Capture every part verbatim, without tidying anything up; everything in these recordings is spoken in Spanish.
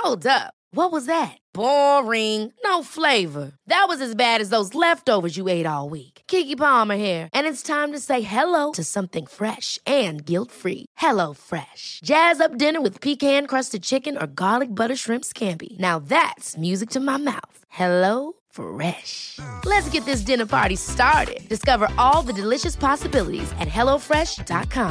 Hold up. What was that? Boring. No flavor. That was as bad as those leftovers you ate all week. Keke Palmer here, and it's time to say hello to something fresh and guilt-free. Hello Fresh. Jazz up dinner with pecan-crusted chicken or garlic butter shrimp scampi. Now that's music to my mouth. Hello Fresh. Let's get this dinner party started. Discover all the delicious possibilities at hello fresh dot com.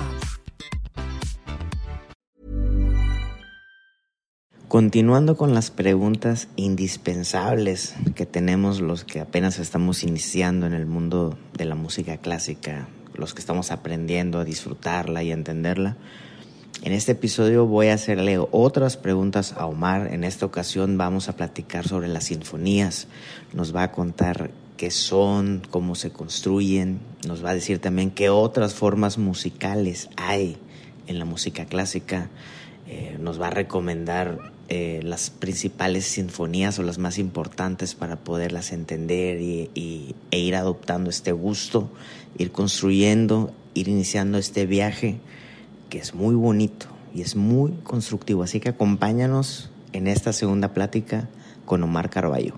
Continuando con las preguntas indispensables que tenemos los que apenas estamos iniciando en el mundo de la música clásica, los que estamos aprendiendo a disfrutarla y a entenderla, en este episodio voy a hacerle otras preguntas a Omar. En esta ocasión vamos a platicar sobre las sinfonías, nos va a contar qué son, cómo se construyen, nos va a decir también qué otras formas musicales hay en la música clásica, eh, nos va a recomendar Eh, las principales sinfonías o las más importantes para poderlas entender y, y, e ir adoptando este gusto, ir construyendo, ir iniciando este viaje que es muy bonito y es muy constructivo. Así que acompáñanos en esta segunda plática con Omar Carballo.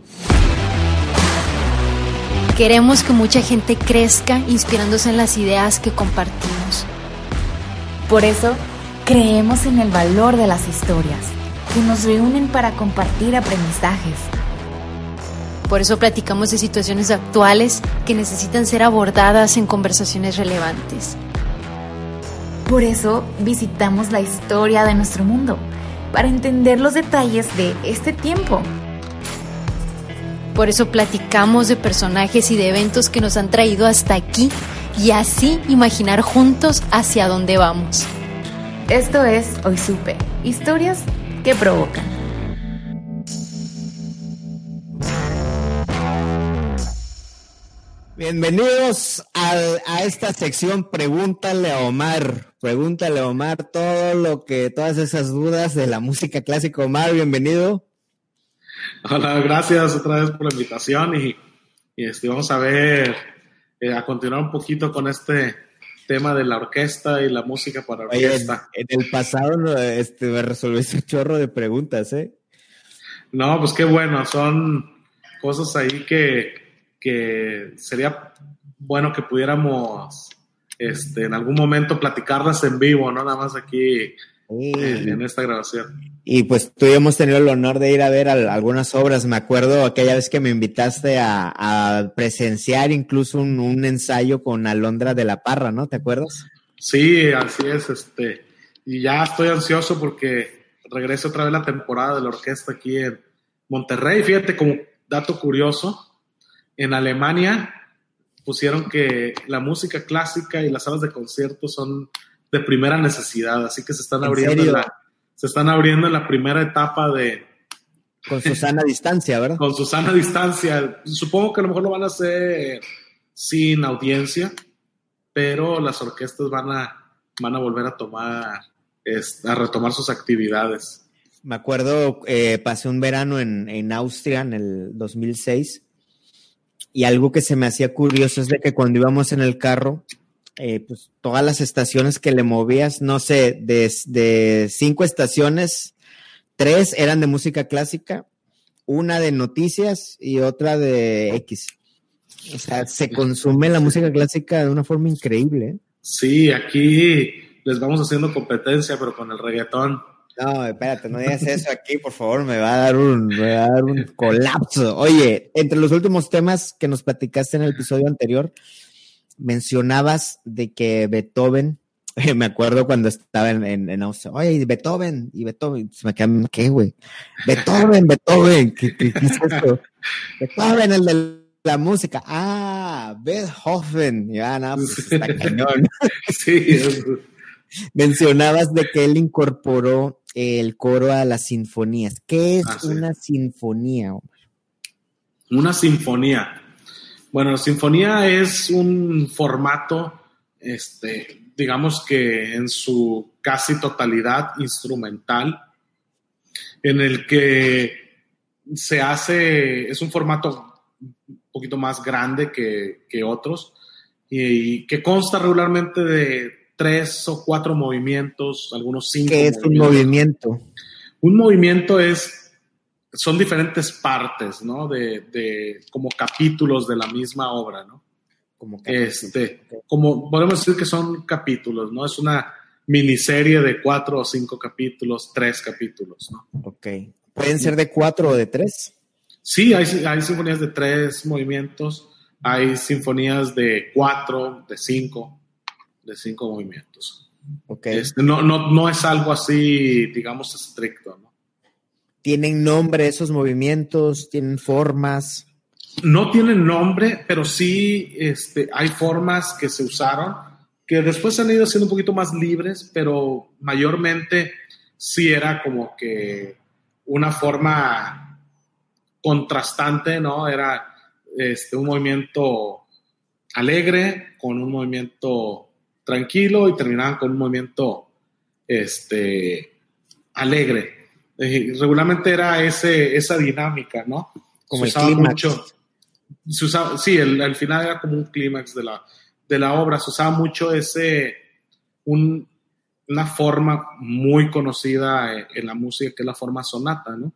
Queremos que mucha gente crezca inspirándose en las ideas que compartimos. Por eso, creemos en el valor de las historias, que nos reúnen para compartir aprendizajes. Por eso platicamos de situaciones actuales que necesitan ser abordadas en conversaciones relevantes. Por eso visitamos la historia de nuestro mundo, para entender los detalles de este tiempo. Por eso platicamos de personajes y de eventos que nos han traído hasta aquí y así imaginar juntos hacia dónde vamos. Esto es Hoy Supe, historias que provocan. Bienvenidos a, a esta sección Pregúntale a Omar. Pregúntale a Omar todo lo que, todas esas dudas de la música clásica. Omar, bienvenido. Hola, gracias otra vez por la invitación y, y este, vamos a ver, eh, a continuar un poquito con este tema de la orquesta y la música para orquesta. Oye, en, en el pasado este, me resolviste un chorro de preguntas, ¿eh? No, pues qué bueno, son cosas ahí que, que sería bueno que pudiéramos este, en algún momento platicarlas en vivo, no nada más aquí sí. en, en esta grabación. Y pues tú y yo hemos tenido el honor de ir a ver a, a algunas obras. Me acuerdo aquella vez que me invitaste a, a presenciar incluso un, un ensayo con Alondra de la Parra, ¿no? ¿Te acuerdas? Sí, así es. Este, y ya estoy ansioso porque regresa otra vez la temporada de la orquesta aquí en Monterrey. Fíjate, como dato curioso, en Alemania pusieron que la música clásica y las salas de conciertos son de primera necesidad, así que se están abriendo en la... Se están abriendo en la primera etapa de... Con su sana distancia, ¿verdad? Con su sana distancia. Supongo que a lo mejor lo van a hacer sin audiencia, pero las orquestas van a, van a volver a tomar, a retomar sus actividades. Me acuerdo, eh, pasé un verano en, en Austria en el dos mil seis y algo que se me hacía curioso es de que cuando íbamos en el carro, Eh, pues todas las estaciones que le movías, no sé, de, de cinco estaciones, tres eran de música clásica, una de noticias y otra de X. O sea, se consume la música clásica de una forma increíble, ¿eh? Sí, aquí les vamos haciendo competencia, pero con el reggaetón. No, espérate, no digas eso aquí, por favor, me va a dar un, me va a dar un colapso. Oye, entre los últimos temas que nos platicaste en el episodio anterior, mencionabas de que Beethoven, eh, me acuerdo cuando estaba en, en, en Austria, oye, Beethoven, y Beethoven, se me quedan, ¿qué, güey? Beethoven, Beethoven, ¿qué, qué, qué es esto? Beethoven, el de la música, ah, Beethoven, ya, no, pues está cañón. Sí. Mencionabas de que él incorporó el coro a las sinfonías. ¿Qué es ah, sí. una sinfonía, Omar? Una sinfonía. Bueno, la sinfonía es un formato, este, digamos que en su casi totalidad instrumental, en el que se hace, es un formato un poquito más grande que, que otros, y, y que consta regularmente de tres o cuatro movimientos, algunos cinco. ¿Qué es un movimiento? Un movimiento es son diferentes partes, ¿no? De, de como capítulos de la misma obra, ¿no? Como este, como podemos decir que son capítulos, ¿no? Es una miniserie de cuatro o cinco capítulos, tres capítulos, ¿no? Ok. ¿Pueden ser de cuatro o de tres? Sí, hay, hay sinfonías de tres movimientos, hay sinfonías de cuatro, de cinco, de cinco movimientos. Okay. Este, no, no, no es algo así, digamos, estricto, ¿no? ¿Tienen nombre esos movimientos? ¿Tienen formas? No tienen nombre, pero sí este, hay formas que se usaron, que después han ido siendo un poquito más libres, pero mayormente sí era como que una forma contrastante, ¿no? Era este, un movimiento alegre con un movimiento tranquilo y terminaban con un movimiento este, alegre. Eh, regularmente era ese, esa dinámica, ¿no? Como se el usaba clímax. mucho. Se usaba, sí, el, el final era como un clímax de la, de la obra. Se usaba mucho ese, un, una forma muy conocida en, en la música, que es la forma sonata, ¿no?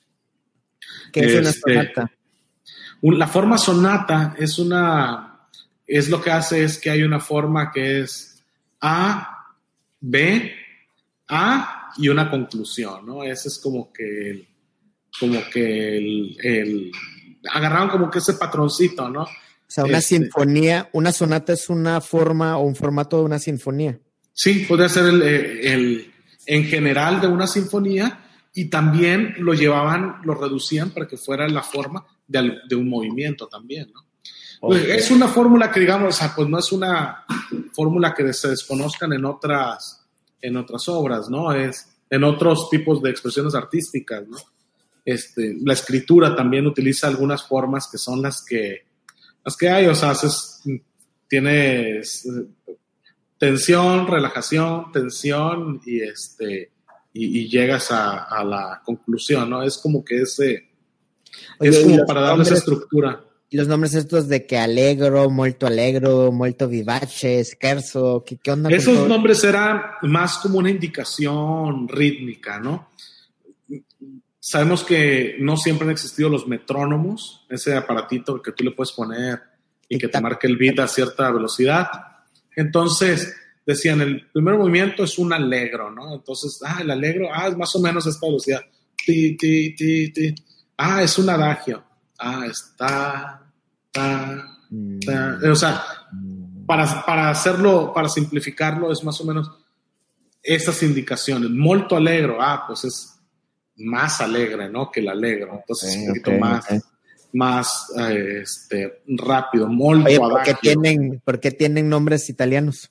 ¿Qué es una Este, sonata? un- la forma sonata es una, es lo que hace es que hay una forma que es A, B, A y una conclusión, ¿no? Ese es como que el, como que el, el agarraron como que ese patroncito, ¿no? O sea, una Este, sinfonía, una sonata es una forma o un formato de una sinfonía. Sí, podría ser el, el, en general de una sinfonía, y también lo llevaban, lo reducían para que fuera la forma de, de un movimiento también, ¿no? Okay. Es una fórmula que, digamos, o sea, pues no es una fórmula que se desconozcan en otras, en otras obras, ¿no? Es en otros tipos de expresiones artísticas, ¿no? Este, la escritura también utiliza algunas formas que son las que, las que hay, o sea, haces, tienes tensión, relajación, tensión y este y, y llegas a, a la conclusión, ¿no? Es como que ese Oye, es y como los para darle esa nombres- estructura. Y los nombres estos de que allegro, molto allegro, molto vivace, scherzo, ¿qué, qué onda con Esos todo? nombres eran más como una indicación rítmica, ¿no? Sabemos que no siempre han existido los metrónomos, ese aparatito que tú le puedes poner y que te Tic-tac. marque el beat a cierta velocidad. Entonces, decían, el primer movimiento es un allegro, ¿no? Entonces, ah, el allegro, ah, es más o menos esta velocidad. Ti, ti, ti, ti. Ah, es un adagio. Ah, está, ta, ta. O sea, para, para hacerlo, para simplificarlo, es más o menos esas indicaciones. Molto allegro, ah, pues es más alegre, ¿no? Que el allegro. Entonces, Ok, un poquito ok, más, ok. más eh, este, rápido. Molto Oye, ¿por qué, adagio. tienen, ¿por qué tienen nombres italianos?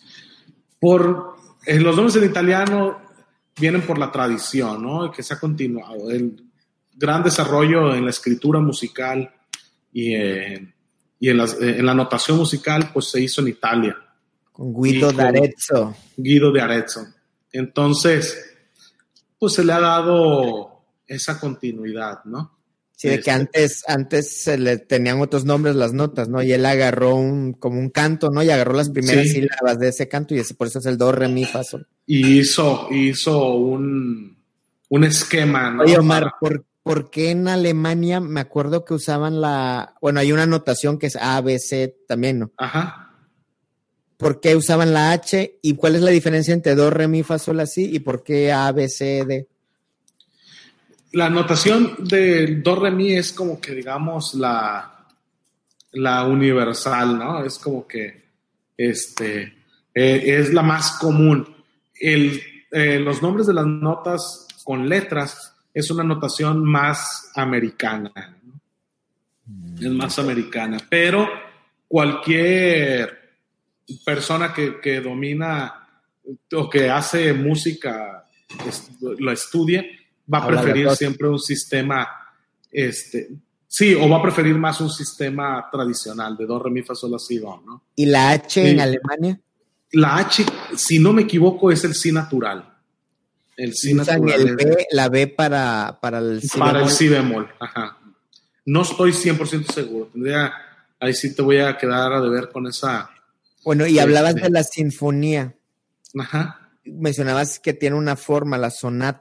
Por eh, los nombres en italiano vienen por la tradición, ¿no? Que se ha continuado. El gran desarrollo en la escritura musical y, en, y en, las, eh, en la notación musical, pues se hizo en Italia. Con Guido Y con d'Arezzo. Guido de Arezzo. Entonces, pues se le ha dado esa continuidad, ¿no? Sí, de Este, que antes, antes se le tenían otros nombres las notas, ¿no? Y él agarró un, como un canto, ¿no? Y agarró las primeras Sí. sílabas de ese canto y ese, por eso es el do, re, mi, fa, sol. Y hizo, hizo un, un esquema, ¿no? Oye, Omar, Para- ¿por, ¿por qué en Alemania me acuerdo que usaban la... Bueno, hay una notación que es A, B, C también, ¿no? Ajá. ¿Por qué usaban la H? ¿Y cuál es la diferencia entre do, re, mi, fa, sol, así? ¿Y por qué A, B, C, D? La notación del do re mi es como que, digamos, la, la universal, ¿no? Es como que este, eh, es la más común. El, eh, los nombres de las notas con letras es una notación más americana, ¿no? Es más americana, pero cualquier persona que, que domina o que hace música, es- lo estudia, va a Habla preferir las dos. siempre un sistema, este, sí, o va a preferir más un sistema tradicional de do, re, mi, fa, sol, la, si, do, ¿no? ¿Y la H Sí. en Alemania? La H, si no me equivoco, es el si natural. El si Usan natural. el es- B, la B para, para el si para el bemol. si bemol, ajá. No estoy cien por ciento seguro. Tendría, ahí sí te voy a quedar a deber con esa. Bueno, y Este. hablabas de la sinfonía. Ajá. Mencionabas que tiene una forma, la sonata.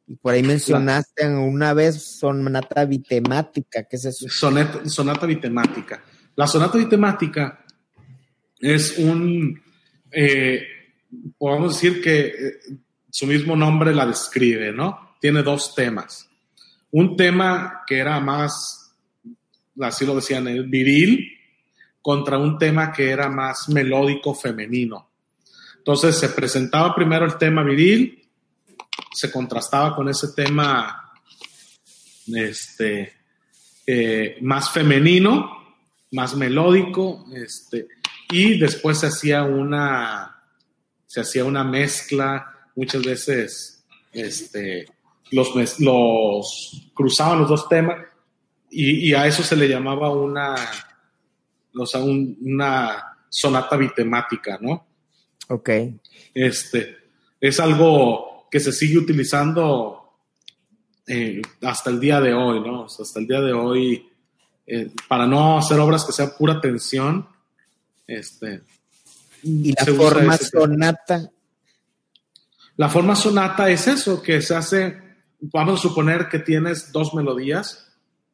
Y por ahí mencionaste la, una vez sonata bitemática. ¿Qué es eso? Sonata, sonata bitemática. La sonata bitemática es un, eh, podemos decir que eh, su mismo nombre la describe, ¿no? Tiene dos temas. Un tema que era más, así lo decían, el viril, contra un tema que era más melódico femenino. Entonces se presentaba primero el tema viril, se contrastaba con ese tema este, eh, más femenino, más melódico, este, y después se hacía una, se hacía una mezcla, muchas veces este, los, los cruzaban los dos temas y, y a eso se le llamaba una, o sea, un, una sonata bitemática, ¿no? Ok. Este, es algo que se sigue utilizando eh, hasta el día de hoy, ¿no? O sea, hasta el día de hoy, eh, para no hacer obras que sea pura tensión, este... ¿Y la forma sonata? La forma sonata es eso, que se hace, vamos a suponer que tienes dos melodías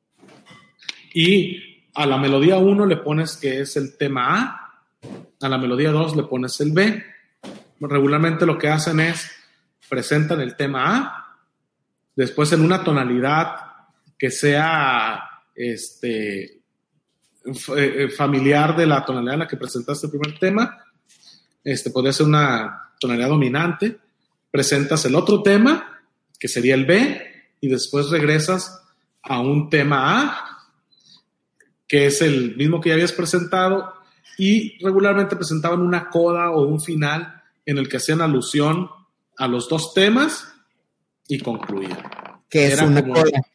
y a la melodía uno le pones que es el tema A, a la melodía dos le pones el B. Regularmente lo que hacen es presentan el tema A, después en una tonalidad que sea este, familiar de la tonalidad en la que presentaste el primer tema, este, podría ser una tonalidad dominante, presentas el otro tema, que sería el B, y después regresas a un tema A, que es el mismo que ya habías presentado, y regularmente presentaban una coda o un final en el que hacían alusión a los dos temas y concluían. ¿Qué es una como, coda?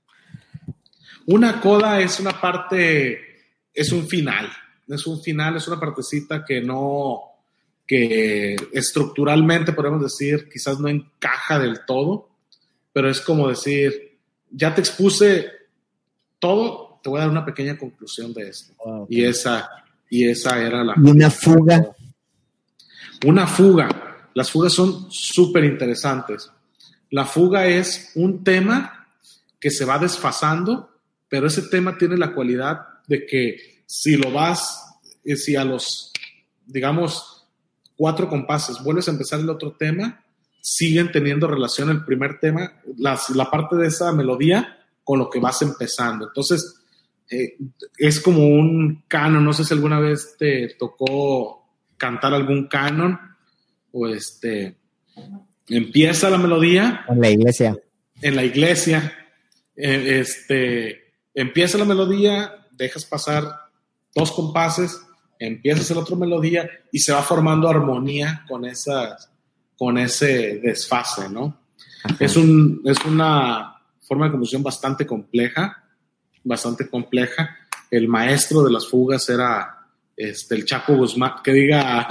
Una coda es una parte, es un final, es un final, es una partecita que no, que estructuralmente podemos decir quizás no encaja del todo, pero es como decir, ya te expuse todo, te voy a dar una pequeña conclusión de esto. Oh, okay. Y esa, y esa era la... ¿Y una fuga? Una fuga. Las fugas son súper interesantes. La fuga es un tema que se va desfasando, pero ese tema tiene la cualidad de que si lo vas, si a los, digamos, cuatro compases vuelves a empezar el otro tema, siguen teniendo relación el primer tema, la, la parte de esa melodía con lo que vas empezando. Entonces, eh, es como un canon. No sé si alguna vez te tocó cantar algún canon o este... Empieza la melodía. En la iglesia. En la iglesia. Eh, este, empieza la melodía, dejas pasar dos compases, empiezas la otra melodía y se va formando armonía con, esas, con ese desfase, ¿no? Es, un, es una forma de composición bastante compleja, bastante compleja. El maestro de las fugas era este, el Chaco Guzmán, que diga...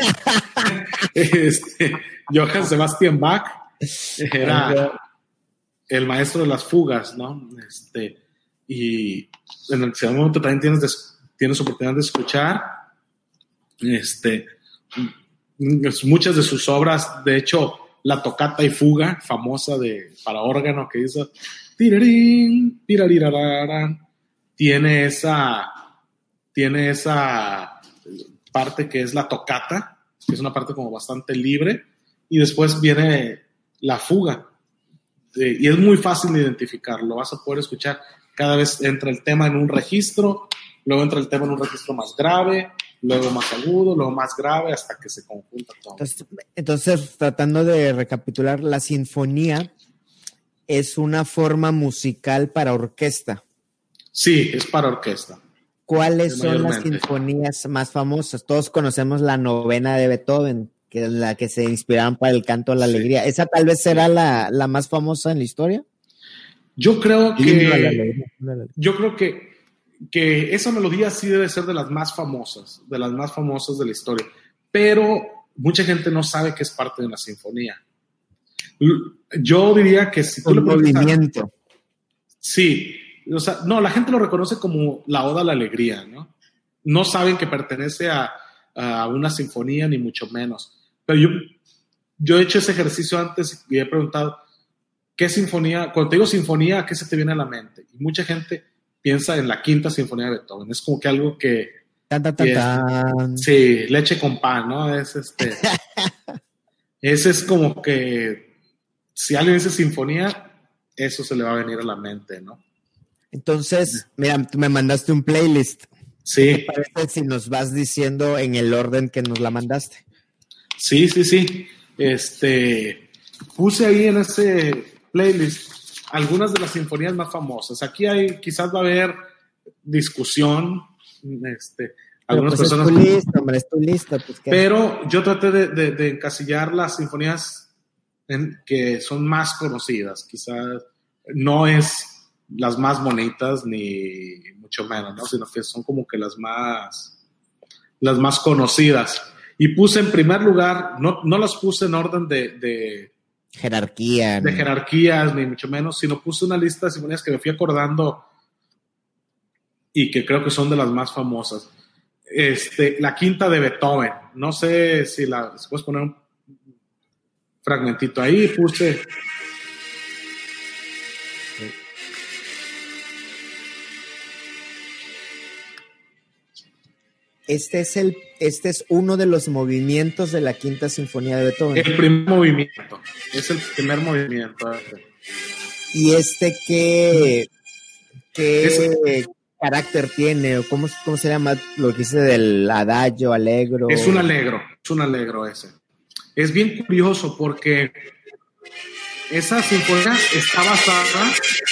este, Johann Sebastian Bach era el maestro de las fugas, ¿no? Este, y en el momento también tienes, de, tienes oportunidad de escuchar este, muchas de sus obras. De hecho, la tocata y fuga famosa de, para órgano que hizo tirarín, tirarirararán, tiene esa, tiene esa parte que es la tocata, que es una parte como bastante libre. Y después viene la fuga. Eh, y es muy fácil de identificarlo. Vas a poder escuchar. Cada vez entra el tema en un registro, luego entra el tema en un registro más grave, luego más agudo, luego más grave, hasta que se conjunta todo. Entonces, entonces, tratando de recapitular, la sinfonía es una forma musical para orquesta. Sí, es para orquesta. ¿Cuáles son las sinfonías más famosas? Todos conocemos la novena de Beethoven, que es la que se inspiraron para el canto a la sí. alegría. ¿Esa tal vez será la, la más famosa en la historia? Yo creo que yo creo que, que esa melodía sí debe ser de las más famosas, de las más famosas de la historia, pero mucha gente no sabe que es parte de una sinfonía. Yo diría que si tú un le movimiento. A, sí, o sea, no, la gente lo reconoce como la Oda a la Alegría, ¿no? No saben que pertenece a, a una sinfonía, ni mucho menos. Pero yo, yo he hecho ese ejercicio antes y he preguntado, ¿qué sinfonía? Cuando te digo sinfonía, ¿qué se te viene a la mente? Y mucha gente piensa en la quinta sinfonía de Beethoven. Es como que algo que... Tan, tan, tan, que es, tan. sí, leche con pan, ¿no? Es este... ese es como que si alguien dice sinfonía, eso se le va a venir a la mente, ¿no? Entonces, mira, tú me mandaste un playlist. Sí. ¿Qué te parece si nos vas diciendo en el orden que nos la mandaste? Sí, sí, sí. Este, puse ahí en ese playlist algunas de las sinfonías más famosas. Aquí hay, quizás va a haber discusión, este, algunas pero pues personas. Es tu lista, hombre, es tu lista. Pues, pero yo traté de, de, de encasillar las sinfonías en, que son más conocidas. Quizás no es las más bonitas ni mucho menos, ¿no? Sino que son como que las más, las más conocidas. Y puse en primer lugar, no, no las puse en orden de, de jerarquía. De ¿no? jerarquías, ni mucho menos, sino puse una lista de sinfonías que me fui acordando y que creo que son de las más famosas. Este, la quinta de Beethoven. No sé si la si puedes poner un fragmentito ahí. Puse. Este es, el, este es uno de los movimientos de la quinta sinfonía de Beethoven. El primer movimiento. Es el primer movimiento. ¿Y este qué, qué es, carácter tiene? ¿O cómo, cómo se llama lo que dice del adagio, allegro? Es un allegro. Es un allegro ese. Es bien curioso porque esa sinfonía está basada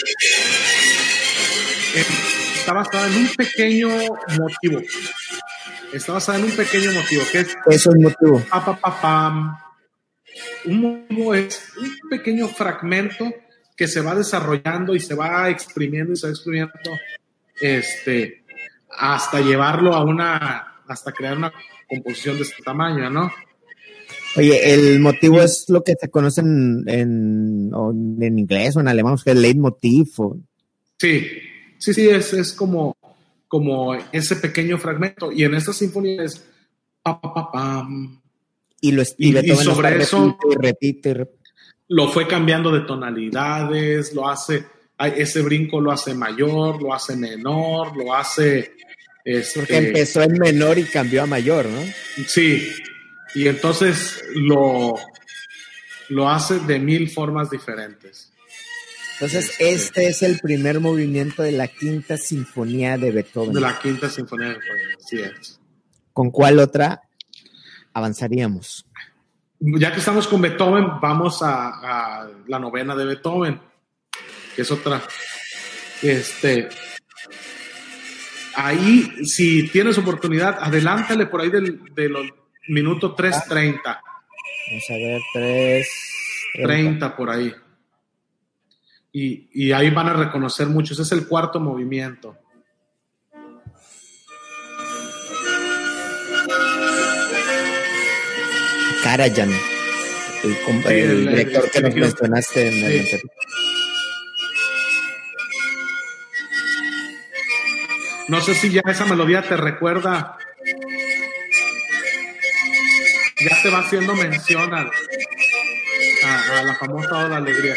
en, está basada en un pequeño motivo. Está basada en un pequeño motivo, que es... Eso es motivo. Pa, pa, pa, pam. Un motivo es un pequeño fragmento que se va desarrollando y se va exprimiendo y se va exprimiendo este, hasta llevarlo a una... hasta crear una composición de este tamaño, ¿no? Oye, el motivo sí. Es lo que se conoce en, en, en inglés o en alemán, que es el leitmotiv. O... Sí, sí, sí, es, es como... como ese pequeño fragmento, y en esta sinfonía es pa, pa, pa, pam. Y, lo, y, y, y sobre eso repite, repite, repite. Lo fue cambiando de tonalidades, lo hace, ese brinco lo hace mayor, lo hace menor, lo hace... Este, porque empezó en menor y cambió a mayor, ¿no? Sí, y entonces lo, lo hace de mil formas diferentes. Entonces, este es el primer movimiento de la quinta sinfonía de Beethoven. De la quinta sinfonía de Beethoven, así es. ¿Con cuál otra avanzaríamos? Ya que estamos con Beethoven, vamos a, a la novena de Beethoven, que es otra. Este, ahí, si tienes oportunidad, adelántale por ahí del, de los minutos tres treinta. Vamos a ver, tres treinta por ahí. Y, y ahí van a reconocer muchos. Es el cuarto movimiento. Karajan, el, el, el director el, que nos mencionaste en el sí. No sé si ya esa melodía te recuerda, ya te va haciendo mención a, a, a la famosa Oda Alegría.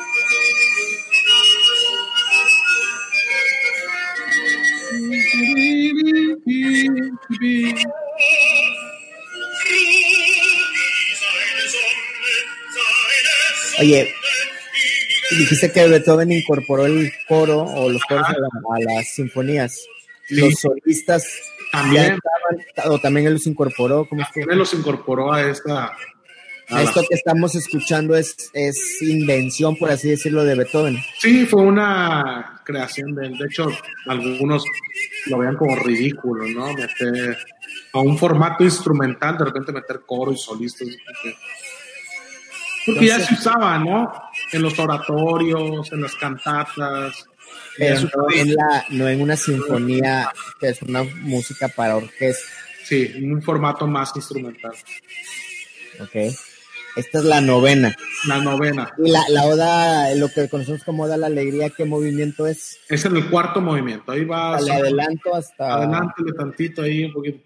Oye, dijiste que Beethoven incorporó el coro o los coros a, la, a las sinfonías. Sí. Los solistas también estaban, o también él los incorporó. ¿Cómo también él los incorporó a esta. A Esto la... que estamos escuchando es, es invención, por así decirlo, de Beethoven. Sí, fue una creación de él. De hecho, algunos lo veían como ridículo, ¿no? Meter a un formato instrumental, de repente meter coro y solistas. Porque, porque ya se usaba, ¿no? En los oratorios, en las cantatas. Pero no en, la, no en una sinfonía, que es una música para orquesta. Sí, en un formato más instrumental. Ok. Esta es la novena. La novena. Y la, la oda, lo que conocemos como Oda a la Alegría, ¿qué movimiento es? Es en el cuarto movimiento. Ahí va. Le adelanto hasta... Adelántale tantito ahí, un poquito.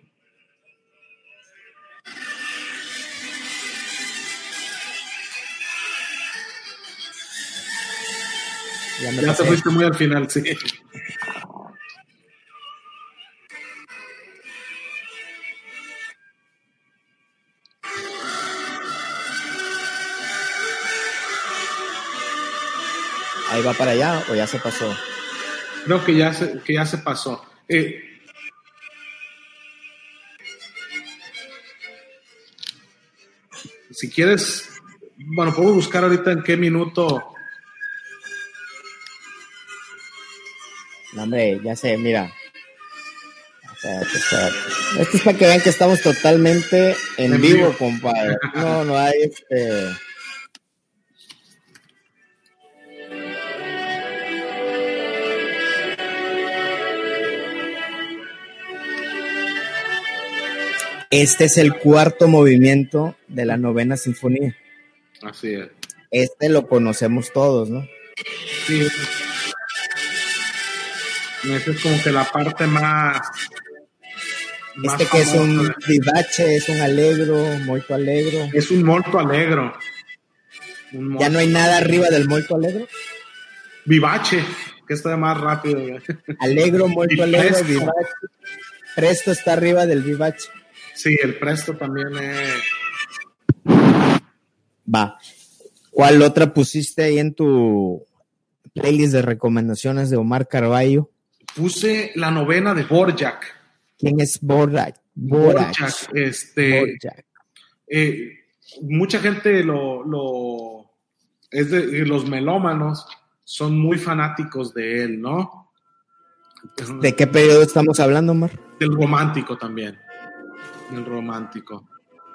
Ya, me ya pasé. te fuiste muy al final, sí. Ahí va para allá o ya se pasó. Creo que ya se, que ya se pasó. Eh, si quieres, bueno, puedo buscar ahorita en qué minuto. No, hombre, ya sé, mira. Espérate, espérate. Esto es para que vean que estamos totalmente en, En vivo, vivo. compadre. No, no hay este. Este es el cuarto movimiento de la novena sinfonía. Así es. Este lo conocemos todos, ¿no? Sí. Esa es como que la parte más. más Este que es un famosa. vivace, es un allegro, molto allegro. Es un molto allegro. Un molto Ya no hay nada arriba del molto allegro. vivace, que está más rápido. güey. Allegro, molto Y allegro, presto. vivace. Presto está arriba del vivace. Sí, el presto también es. Va. ¿Cuál otra pusiste ahí en tu playlist de recomendaciones de Omar Carballo? Puse la novena de Borjak. ¿Quién es Borjak? Borjak. Borjak, este. Borjak. Eh, mucha gente lo, lo es de los melómanos son muy fanáticos de él, ¿no? ¿De qué periodo estamos hablando, Omar? Del romántico también. El romántico.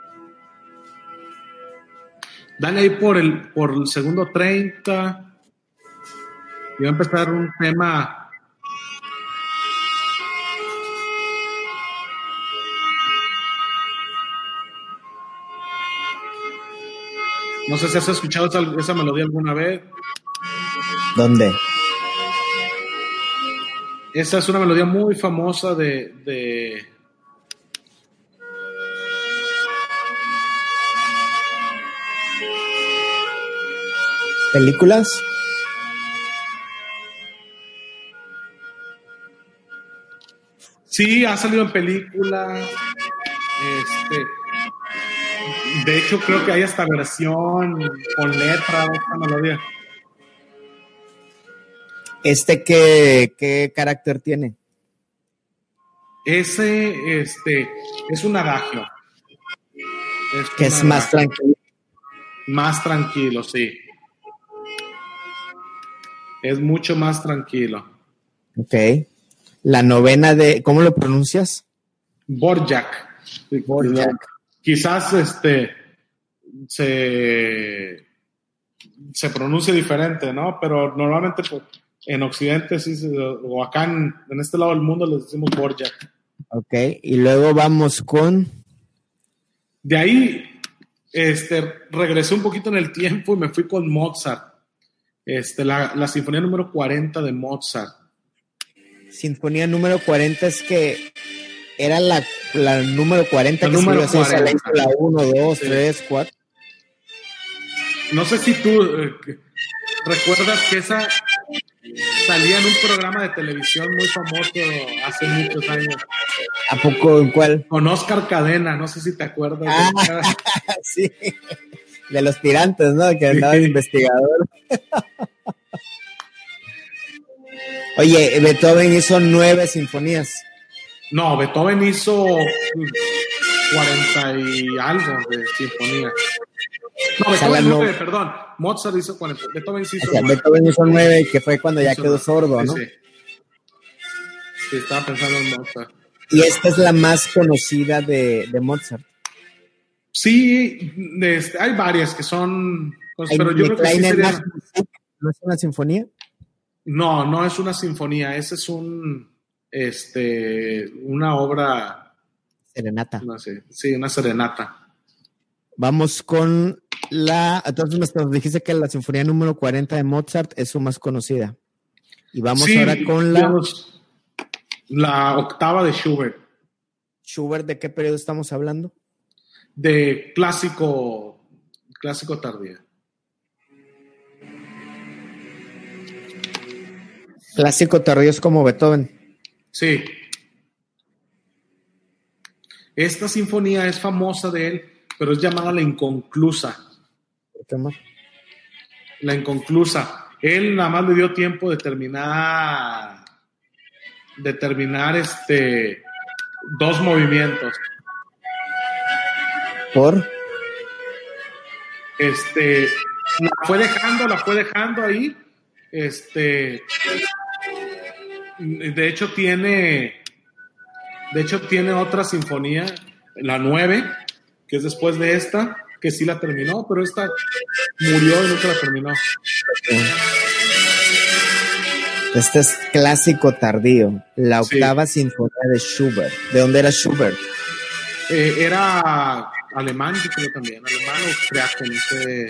Dale ahí por el, por el segundo treinta. Y va a empezar un tema. No sé si has escuchado esa, esa melodía alguna vez. ¿Dónde? Esa es una melodía muy famosa de, de ¿Películas? Sí, ha salido en película. Este, de hecho, creo que hay esta versión con letra de esta melodía. ¿Este qué, qué carácter tiene? Ese, este, es un adagio. Es Que un es más adagio. tranquilo. Más tranquilo, sí. Es mucho más tranquilo. Ok. La novena de, ¿cómo lo pronuncias? Borjak. Borjak. Quizás este se, se pronuncia diferente, ¿no? Pero normalmente pues, en Occidente sí, se- o acá en, en este lado del mundo les decimos Borjak. Ok. Y luego vamos con... De ahí este, regresé un poquito en el tiempo y me fui con Mozart. Este, la, la sinfonía número cuarenta de Mozart. Sinfonía número cuarenta es que era la, la número cuarenta La que número se iba a hacer, cuarenta. la uno, dos, Sí. tres, cuatro. No sé si tú eh, que- recuerdas que esa salía en un programa de televisión muy famoso hace muchos años, ¿A poco en cuál? con Oscar Cadena, no sé si te acuerdas. Ah. Sí. De los tirantes, ¿no? Que andaba de Sí. investigador. Oye, Beethoven hizo nueve sinfonías. No, Beethoven hizo cuarenta y algo de sinfonía. No, O sea, Beethoven la no- nueve, perdón. Mozart hizo cuarenta. Beethoven sí hizo O sea, nueve. Beethoven hizo nueve, que fue cuando ya Hizo quedó nueve. sordo, Sí, ¿no? Sí, Sí, estaba pensando en Mozart. Y esta es la más conocida de, de Mozart. Sí, este, hay varias que son, pues, Hay pero yo creo que sí Kleine sería- Nachtmusik, ¿no es una sinfonía? No, no es una sinfonía, ese es un, este, una obra, Serenata. no sé, sí, una serenata. Vamos con la... Entonces nos dijiste que la sinfonía número cuarenta de Mozart es su más conocida. Y vamos Sí, ahora con la... digamos, la octava de Schubert, Schubert, ¿de qué periodo estamos hablando? de clásico, clásico tardío. Clásico tardío es como Beethoven. Sí. Esta sinfonía es famosa de él, pero es llamada La Inconclusa. ¿Por qué más? La Inconclusa. Él nada más le dio tiempo de terminar, de terminar este, dos movimientos. ¿Por? Este, la fue dejando, la fue dejando ahí. Este, de hecho tiene, de hecho tiene otra sinfonía, la nueve, que es después de esta, que sí la terminó, pero esta murió y nunca la terminó. Este es clásico tardío, la octava Sí. sinfonía de Schubert. ¿De dónde era Schubert? Eh, era alemán, yo creo también, alemán o austriaco, no sé.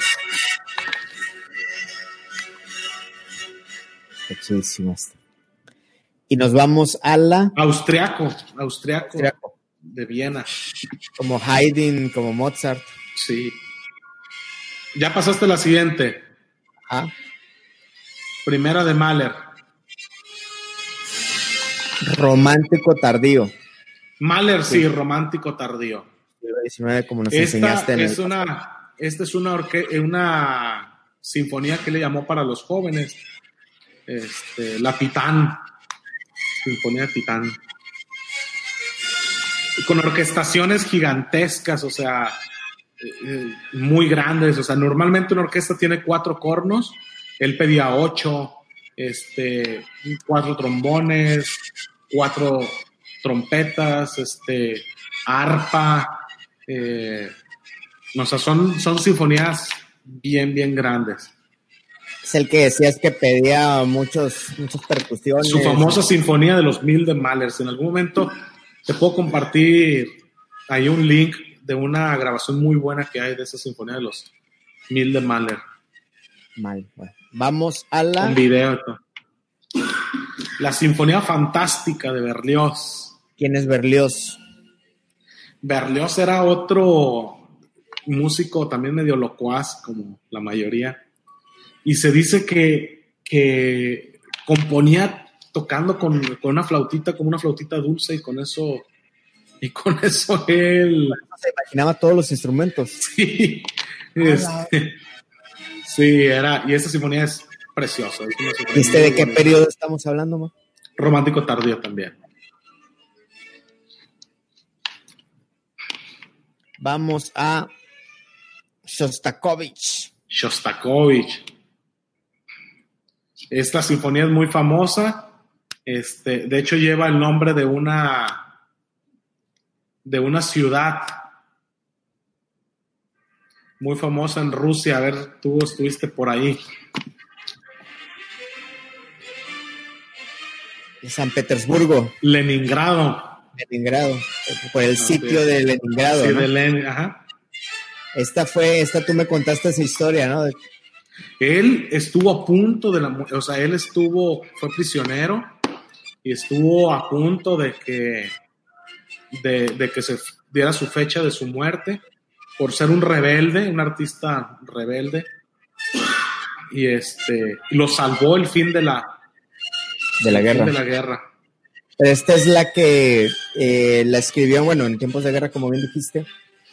Qué chidísimo esto. Y nos vamos a la... Austriaco, austriaco, Austriaco. de Viena. Como Haydn, como Mozart. Sí. Ya pasaste la siguiente. Ah, Primera de Mahler. romántico tardío. Mahler, sí, romántico tardío. diecinueve, como nos Esta enseñaste en es el... una, esta es una, orque- una sinfonía que le llamó para los jóvenes. Este, la Titán. Sinfonía Titán. Con orquestaciones gigantescas, o sea, eh, muy grandes. O sea, normalmente una orquesta tiene cuatro cornos. Él pedía ocho, este, cuatro trombones, cuatro trompetas, este, arpa. Eh, o sea, son, son sinfonías bien, bien grandes. Es el que decías que pedía muchos, muchas percusiones. Su famosa sinfonía de los mil de Mahler. Si en algún momento te puedo compartir ahí un link de una grabación muy buena que hay de esa sinfonía de los mil de Mahler. Mal, bueno. Vamos a la... Un video. La Sinfonía Fantástica de Berlioz. ¿Quién es Berlioz? Berlioz era otro músico también medio locuaz, como la mayoría. Y se dice que, que componía tocando con, con una flautita, como una flautita dulce, y con eso, y con eso él... Se imaginaba todos los instrumentos. Sí, este, sí, era, y esta sinfonía es preciosa. Es una sinfonía ¿Este muy de qué bonita. periodo estamos hablando, ma? Romántico tardío también. Vamos a Shostakovich. Shostakovich. Esta sinfonía es muy famosa. Este, de hecho, lleva el nombre de una de una ciudad muy famosa en Rusia. A ver, tú estuviste por ahí. San Petersburgo, Leningrado. Leningrado, por el Ah, sitio sí. de Leningrado, Sí, ¿no? de Lenin, ajá. Esta fue, esta tú me contaste esa historia, ¿no? De- Él estuvo a punto de la mu- o sea, él estuvo, fue prisionero y estuvo a punto de que de, de que se diera su fecha de su muerte por ser un rebelde, un artista rebelde. Y este lo salvó el fin de la, de la el fin guerra. de la guerra. Pero esta es la que eh, la escribió, bueno, en tiempos de guerra, como bien dijiste.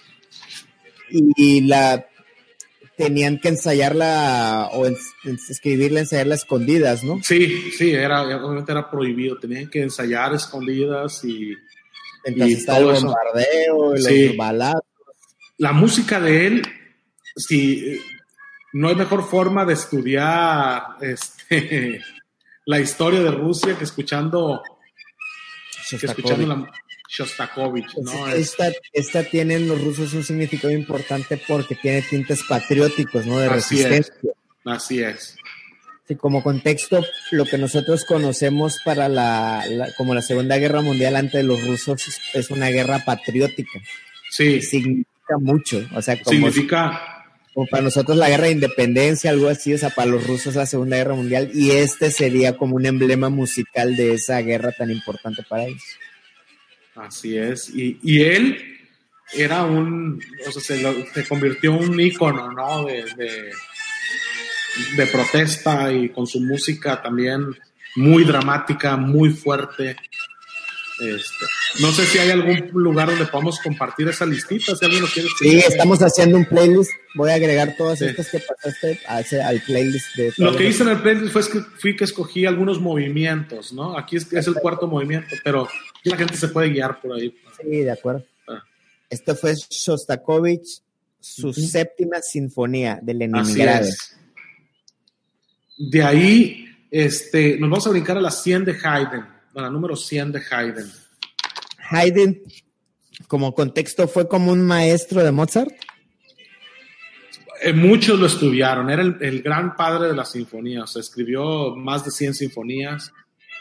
Y la tenían que ensayarla o en- escribirla, ensayarla a escondidas, ¿no? Sí, sí, era, obviamente era prohibido. Tenían que ensayar escondidas y Entonces Y está el todo eso. bombardeo, los Sí. balazos. la música de él, sí, no hay mejor forma de estudiar este, la historia de Rusia que escuchando, que escuchando la Shostakovich, ¿no? Es- Esta, esta tiene en los rusos un significado importante porque tiene tintes patrióticos, ¿no? De Así es. resistencia. así es. Sí, como contexto, lo que nosotros conocemos para la, la- como la Segunda Guerra Mundial ante los rusos es, es una guerra patriótica. Sí, Significa mucho, o sea, como, significa, como para nosotros la guerra de independencia, algo así, o sea, para los rusos la Segunda Guerra Mundial, y este sería como un emblema musical de esa guerra tan importante para ellos. así es. Y, y él era un, o sea, se, lo- se convirtió en un ícono, ¿no? De, de, de protesta y con su música también muy dramática, muy fuerte. Este, no sé si hay algún lugar donde podamos compartir esa listita, si alguien lo quiere escuchar. Sí, estamos haciendo un playlist. Voy a agregar todas sí. estas que pasaste a ese, al playlist. De lo que hice en el playlist fue que fui que escogí algunos movimientos, ¿no? Aquí es, es el cuarto movimiento, pero la gente se puede guiar por ahí. Sí, de acuerdo. Ah. Este fue Shostakovich, su uh-huh. séptima sinfonía de Leningrado. De ahí este, nos vamos a brincar a la cien de Haydn. A la número cien de Haydn. Haydn, como contexto, fue como un maestro de Mozart. Eh, muchos lo estudiaron, era el, el gran padre de las sinfonías, o sea, escribió más de cien sinfonías.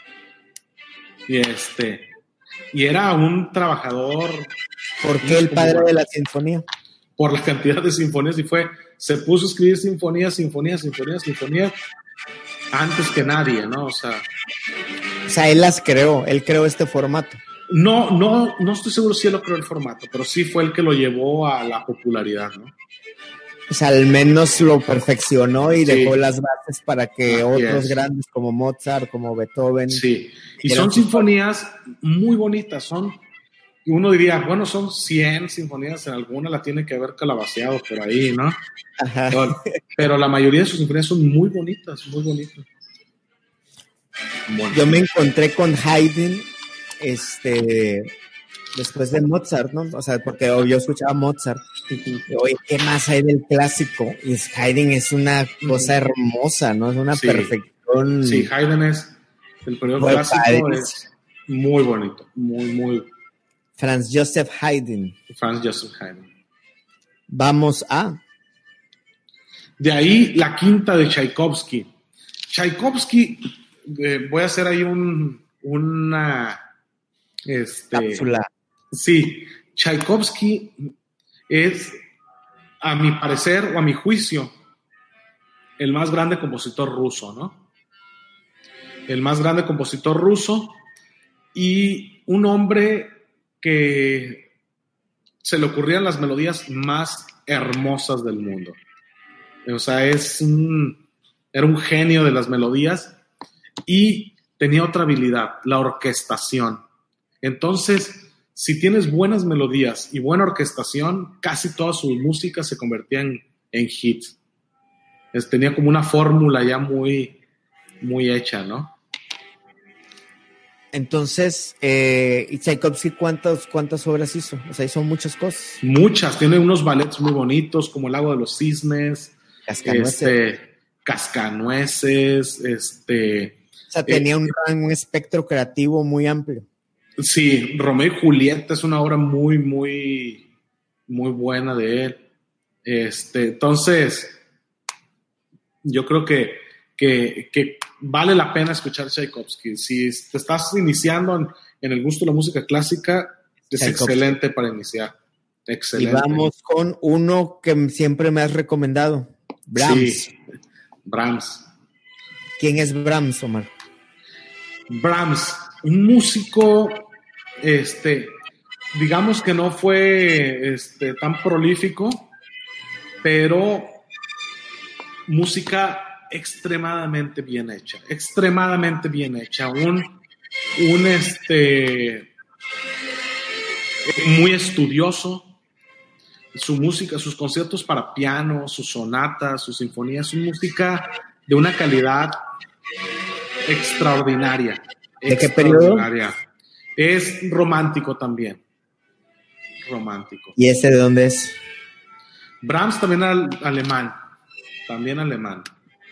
Y este, y era un trabajador. ¿Por qué el padre de la sinfonía? Por la cantidad de sinfonías, y fue, se puso a escribir sinfonías, sinfonías, sinfonías, sinfonías, antes que nadie, ¿no? O sea. O sea, él las creó, él creó este formato. No, no, no estoy seguro si él lo creó el formato, pero sí fue el que lo llevó a la popularidad, ¿no? O sea, al menos lo perfeccionó y sí. dejó las bases para que Así otros es. grandes como Mozart, como Beethoven. Sí, y son sinfonías muy bonitas, son, uno diría, bueno, son cien sinfonías, en alguna la tiene que haber calabaceado por ahí, ¿no? Ajá. Pero, pero la mayoría de sus sinfonías son muy bonitas, muy bonitas. Bueno. Yo me encontré con Haydn este, después de Mozart, ¿no? O sea, porque yo escuchaba Mozart. Y, oye, ¿qué más hay del clásico? Y Haydn es una cosa hermosa, ¿no? Es una sí. perfección. Sí, Haydn es, el periodo muy clásico padre. Es muy bonito, muy, muy. Franz Joseph Haydn. Franz Joseph Haydn. Vamos a. De ahí la quinta de Tchaikovsky. Tchaikovsky. Eh, voy a hacer ahí un, una este, cápsula. Sí, Tchaikovsky es, a mi parecer o a mi juicio, el más grande compositor ruso, ¿no? El más grande compositor ruso y un hombre que se le ocurrían las melodías más hermosas del mundo. O sea, es un, era un genio de las melodías. Y tenía otra habilidad, la orquestación. Entonces, si tienes buenas melodías y buena orquestación, casi toda su música se convertía en, en hit. Es, tenía como una fórmula ya muy, muy hecha, ¿no? Entonces, eh, ¿y Tchaikovsky cuántas, cuántas obras hizo? O sea, hizo muchas cosas. Muchas. Tiene unos ballets muy bonitos, como El Lago de los Cisnes. Cascanueces. Este, Cascanueces, este... O sea, tenía eh, un, un espectro creativo muy amplio. Sí, Romeo y Julieta es una obra muy, muy, muy buena de él. Este, entonces, yo creo que, que, que vale la pena escuchar Tchaikovsky. Si te estás iniciando en, en el gusto de la música clásica, es excelente para iniciar. Excelente. Y vamos con uno que siempre me has recomendado, Brahms. Sí, Brahms. ¿Quién es Brahms, Omar? Brahms, un músico, este, digamos que no fue este, tan prolífico, pero música extremadamente bien hecha, extremadamente bien hecha, un, un este, muy estudioso. Su música, sus conciertos para piano, sus sonatas, sus sinfonías, su música de una calidad extraordinaria. ¿De qué periodo? Es romántico también. Romántico. ¿Y ese de dónde es? Brahms también al, alemán. También alemán.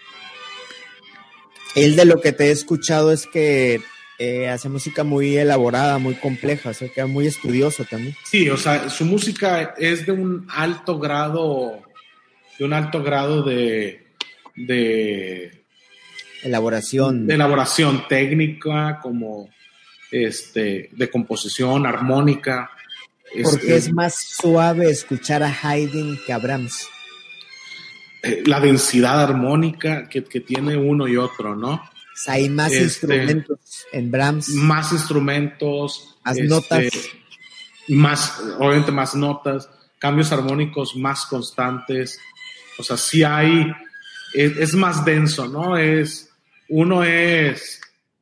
Él, de lo que te he escuchado, es que eh, hace música muy elaborada, muy compleja, o sea, que es muy estudioso también. Sí, o sea, su música es de un alto grado, de un alto grado de... de elaboración. De elaboración técnica, como este, de composición, armónica. Porque es, es más suave escuchar a Haydn que a Brahms. La densidad armónica que, que tiene uno y otro, ¿no? O sea, hay más este, instrumentos en Brahms. Más instrumentos. Más este, notas. Más, obviamente más notas, cambios armónicos más constantes. O sea, sí hay, es, es más denso, ¿no? Es, uno es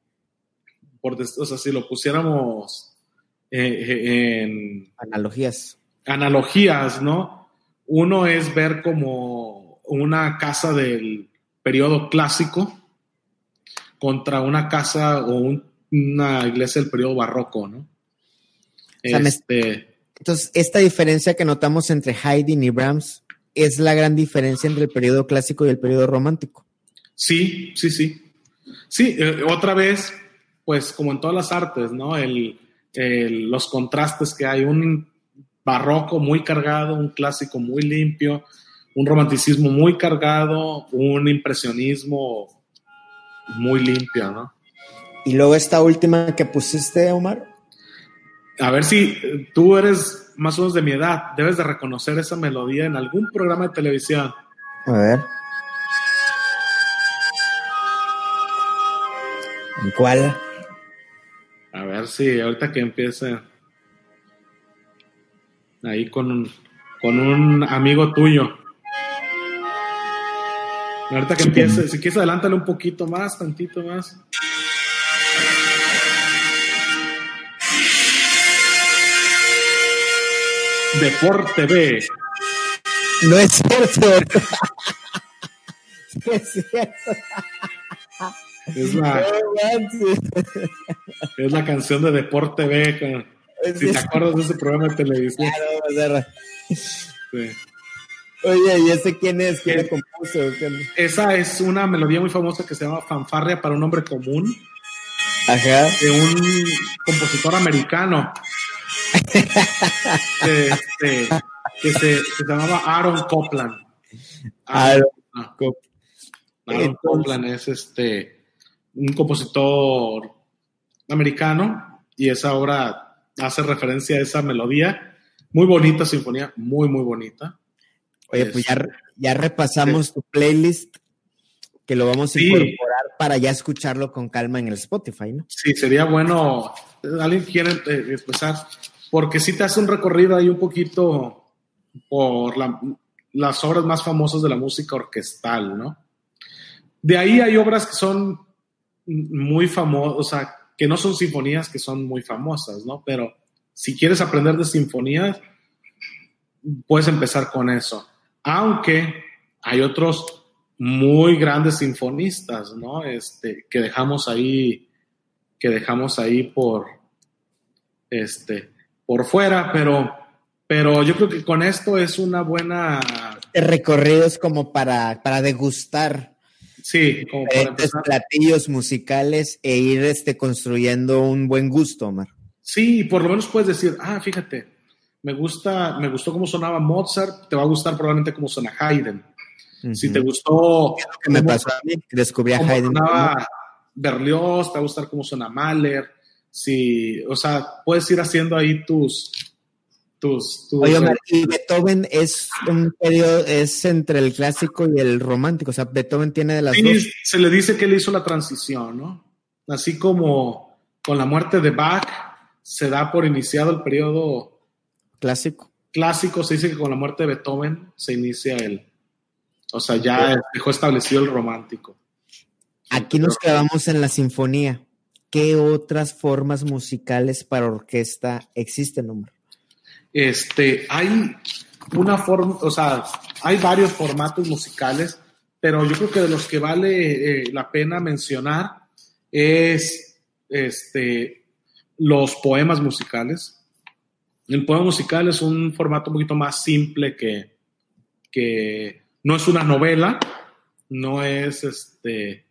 por, o sea, si lo pusiéramos eh, en analogías, analogías, ¿no? Uno es ver como una casa del periodo clásico contra una casa o un, una iglesia del periodo barroco, ¿no? O sea, este, me, entonces, esta diferencia que notamos entre Haydn y Brahms es la gran diferencia entre el periodo clásico y el periodo romántico. Sí, sí, sí. Sí, eh, otra vez, pues como en todas las artes, ¿no? El, el, los contrastes que hay, un barroco muy cargado, un clásico muy limpio, un romanticismo muy cargado, un impresionismo muy limpio, ¿no? Y luego esta última que pusiste, Omar. A ver si tú eres más o menos de mi edad, debes de reconocer esa melodía en algún programa de televisión. A ver. ¿En cuál? A ver si ahorita que empiece ahí con un, con un amigo tuyo. Ahorita que empiece, si quieres adelántale un poquito más, tantito más. Deporte B. No es cierto. Es cierto. Es la, es la canción de Deporte B. Con, si te acuerdas de ese programa de televisión. Claro, sí. Oye, ¿y ese quién es? ¿Quién lo compuso? Esa es una melodía muy famosa que se llama Fanfarria para un hombre común. Ajá. De un compositor americano. este, que, se, que se llamaba Aaron Copland. Aaron, Aaron, Cop- Aaron Copland es este un compositor americano y esa obra hace referencia a esa melodía. Muy bonita sinfonía, muy, muy bonita. Oye, es, pues ya, ya repasamos sí. tu playlist, que lo vamos a sí. incorporar para ya escucharlo con calma en el Spotify, ¿no? Sí, sería bueno. ¿Alguien quiere eh, empezar? Porque sí te hace un recorrido ahí un poquito por la, las obras más famosas de la música orquestal, ¿no? De ahí hay obras que son muy famosas, o sea, que no son sinfonías, que son muy famosas, ¿no? Pero si quieres aprender de sinfonías, puedes empezar con eso. Aunque hay otros muy grandes sinfonistas, ¿no? Este, que dejamos ahí, que dejamos ahí por, este, por fuera, pero, pero yo creo que con esto es una buena... Recorridos como para, para degustar. Sí, como para empezar. Platillos musicales e ir este, construyendo un buen gusto, Omar. Sí, por lo menos puedes decir, ah, fíjate, me gusta, me gustó cómo sonaba Mozart, te va a gustar probablemente cómo suena Haydn. Uh-huh. Si te gustó... ¿Qué me pasó a mí? Descubrí a Haydn. Sonaba Berlioz, te va a gustar cómo suena Mahler. Si, o sea, puedes ir haciendo ahí tus... tus, tus Oye, Omar, y Beethoven es un periodo, es entre el clásico y el romántico, o sea, Beethoven tiene de las sí, dos. Se le dice que él hizo la transición, ¿no? Así como con la muerte de Bach se da por iniciado el periodo... Clásico. Clásico, se dice que con la muerte de Beethoven se inicia el... O sea, ya sí. dejó establecido el romántico. Aquí nos clavamos en la sinfonía. ¿Qué otras formas musicales para orquesta existen, Omar? Este, hay una forma, o sea, hay varios formatos musicales, pero yo creo que de los que vale eh, la pena mencionar es este, los poemas musicales. El poema musical es un formato un poquito más simple que, que no es una novela, no es este,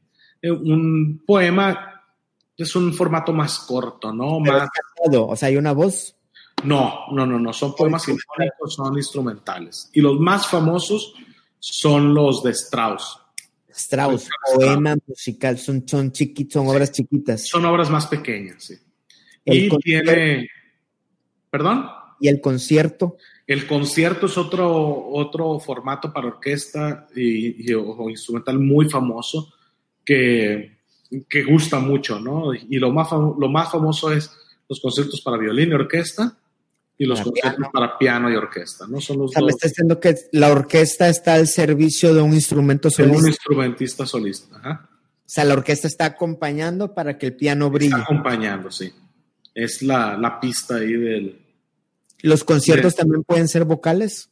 un poema, es un formato más corto, ¿no? Pero más, cantado, o sea, ¿hay una voz? No, no, no, no, son poemas sinfónicos, son instrumentales. Y los más famosos son los de Strauss. Strauss, poema musical, son, son chiquitos, son obras chiquitas. Son obras más pequeñas, sí. Y concierto. tiene... ¿Perdón? ¿Y el concierto? El concierto es otro, otro formato para orquesta y, y, o instrumental muy famoso que, que gusta mucho, ¿no? Y lo más, fam- lo más famoso es los conciertos para violín y orquesta y los para conciertos piano. para piano y orquesta, ¿no? Son los o sea, dos. me está diciendo que la orquesta está al servicio de un instrumento solista. De un instrumentista solista, ajá. O sea, la orquesta está acompañando para que el piano brille. Está acompañando, sí. Es la, la pista ahí del... ¿Los conciertos de, también pueden ser vocales?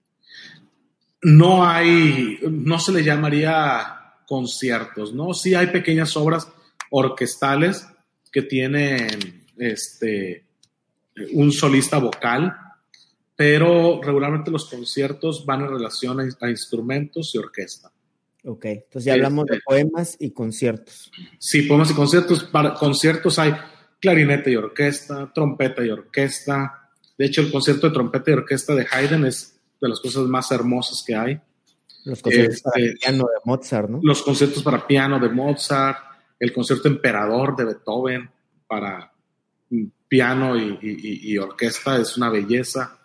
No hay, no se le llamaría conciertos, ¿no? Sí hay pequeñas obras orquestales que tienen este, un solista vocal, pero regularmente los conciertos van en relación a, a instrumentos y orquesta. Ok, entonces ya hablamos este, de poemas y conciertos. Sí, poemas y conciertos. Para conciertos hay clarinete y orquesta, trompeta y orquesta. De hecho, el concierto de trompeta y orquesta de Haydn es de las cosas más hermosas que hay. Los conciertos este, para piano de Mozart, ¿no? Los conciertos para piano de Mozart, el concierto Emperador de Beethoven para piano y, y, y orquesta es una belleza.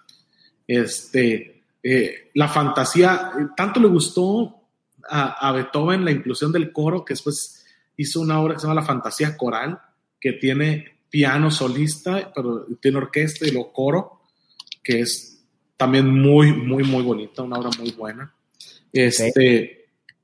Este, eh, la fantasía, tanto le gustó a, a Beethoven la inclusión del coro que después hizo una obra que se llama La Fantasía Coral, que tiene piano solista, pero tiene orquesta y luego coro, que es también muy, muy, muy bonita, una obra muy buena. Este, okay.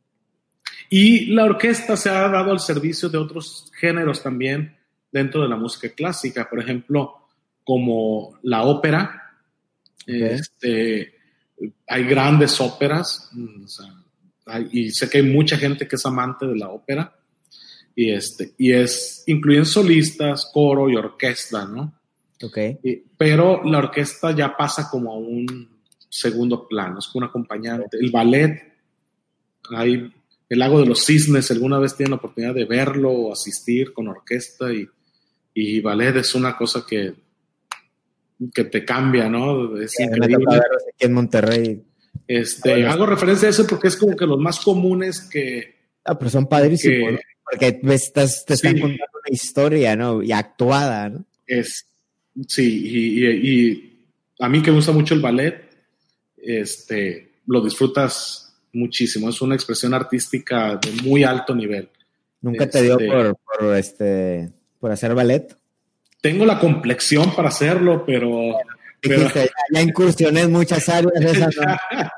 Y la orquesta se ha dado al servicio de otros géneros también dentro de la música clásica, por ejemplo, como la ópera. Okay. Este, hay grandes óperas, o sea, hay, y sé que hay mucha gente que es amante de la ópera, y, este, y es, incluyen solistas, coro y orquesta, ¿no? Okay. Y, pero la orquesta ya pasa como a un segundo plano, es un acompañante. El ballet, hay el Lago de los Cisnes, alguna vez tienen la oportunidad de verlo o asistir con orquesta, y, y ballet es una cosa que, que te cambia, ¿no? Es sí, increíble. Me toca aquí en Monterrey. Este, bueno, hago referencia a eso porque es como que los más comunes que... Ah, pero son padrísimos, que, ¿no? Porque estás, te sí, están contando una historia, ¿no? Y actuada, ¿no? Es, sí, y, y, y a mí que me gusta mucho el ballet, este, lo disfrutas muchísimo. Es una expresión artística de muy alto nivel. ¿Nunca este, te dio por, por, este, por hacer ballet? Tengo la complexión para hacerlo, pero... pero... Dijiste, ya incursioné en muchas áreas. Esas, ¿no?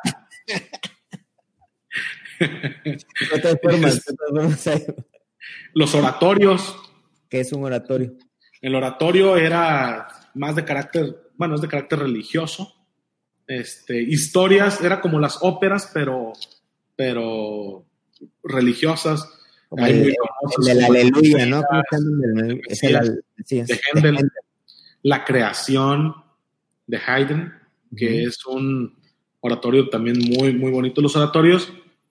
¿Qué te formas? ¿Qué te formas ahí? Los oratorios. ¿Qué es un oratorio? El oratorio era más de carácter, bueno, es de carácter religioso. Este, historias, era como las óperas, pero, pero religiosas. Hay el, muy famosas, el, el Aleluya, ¿no? El, es el, sí, es, de Händel, de Händel. La creación de Haydn, que uh-huh. es un oratorio también muy, muy bonito. Los oratorios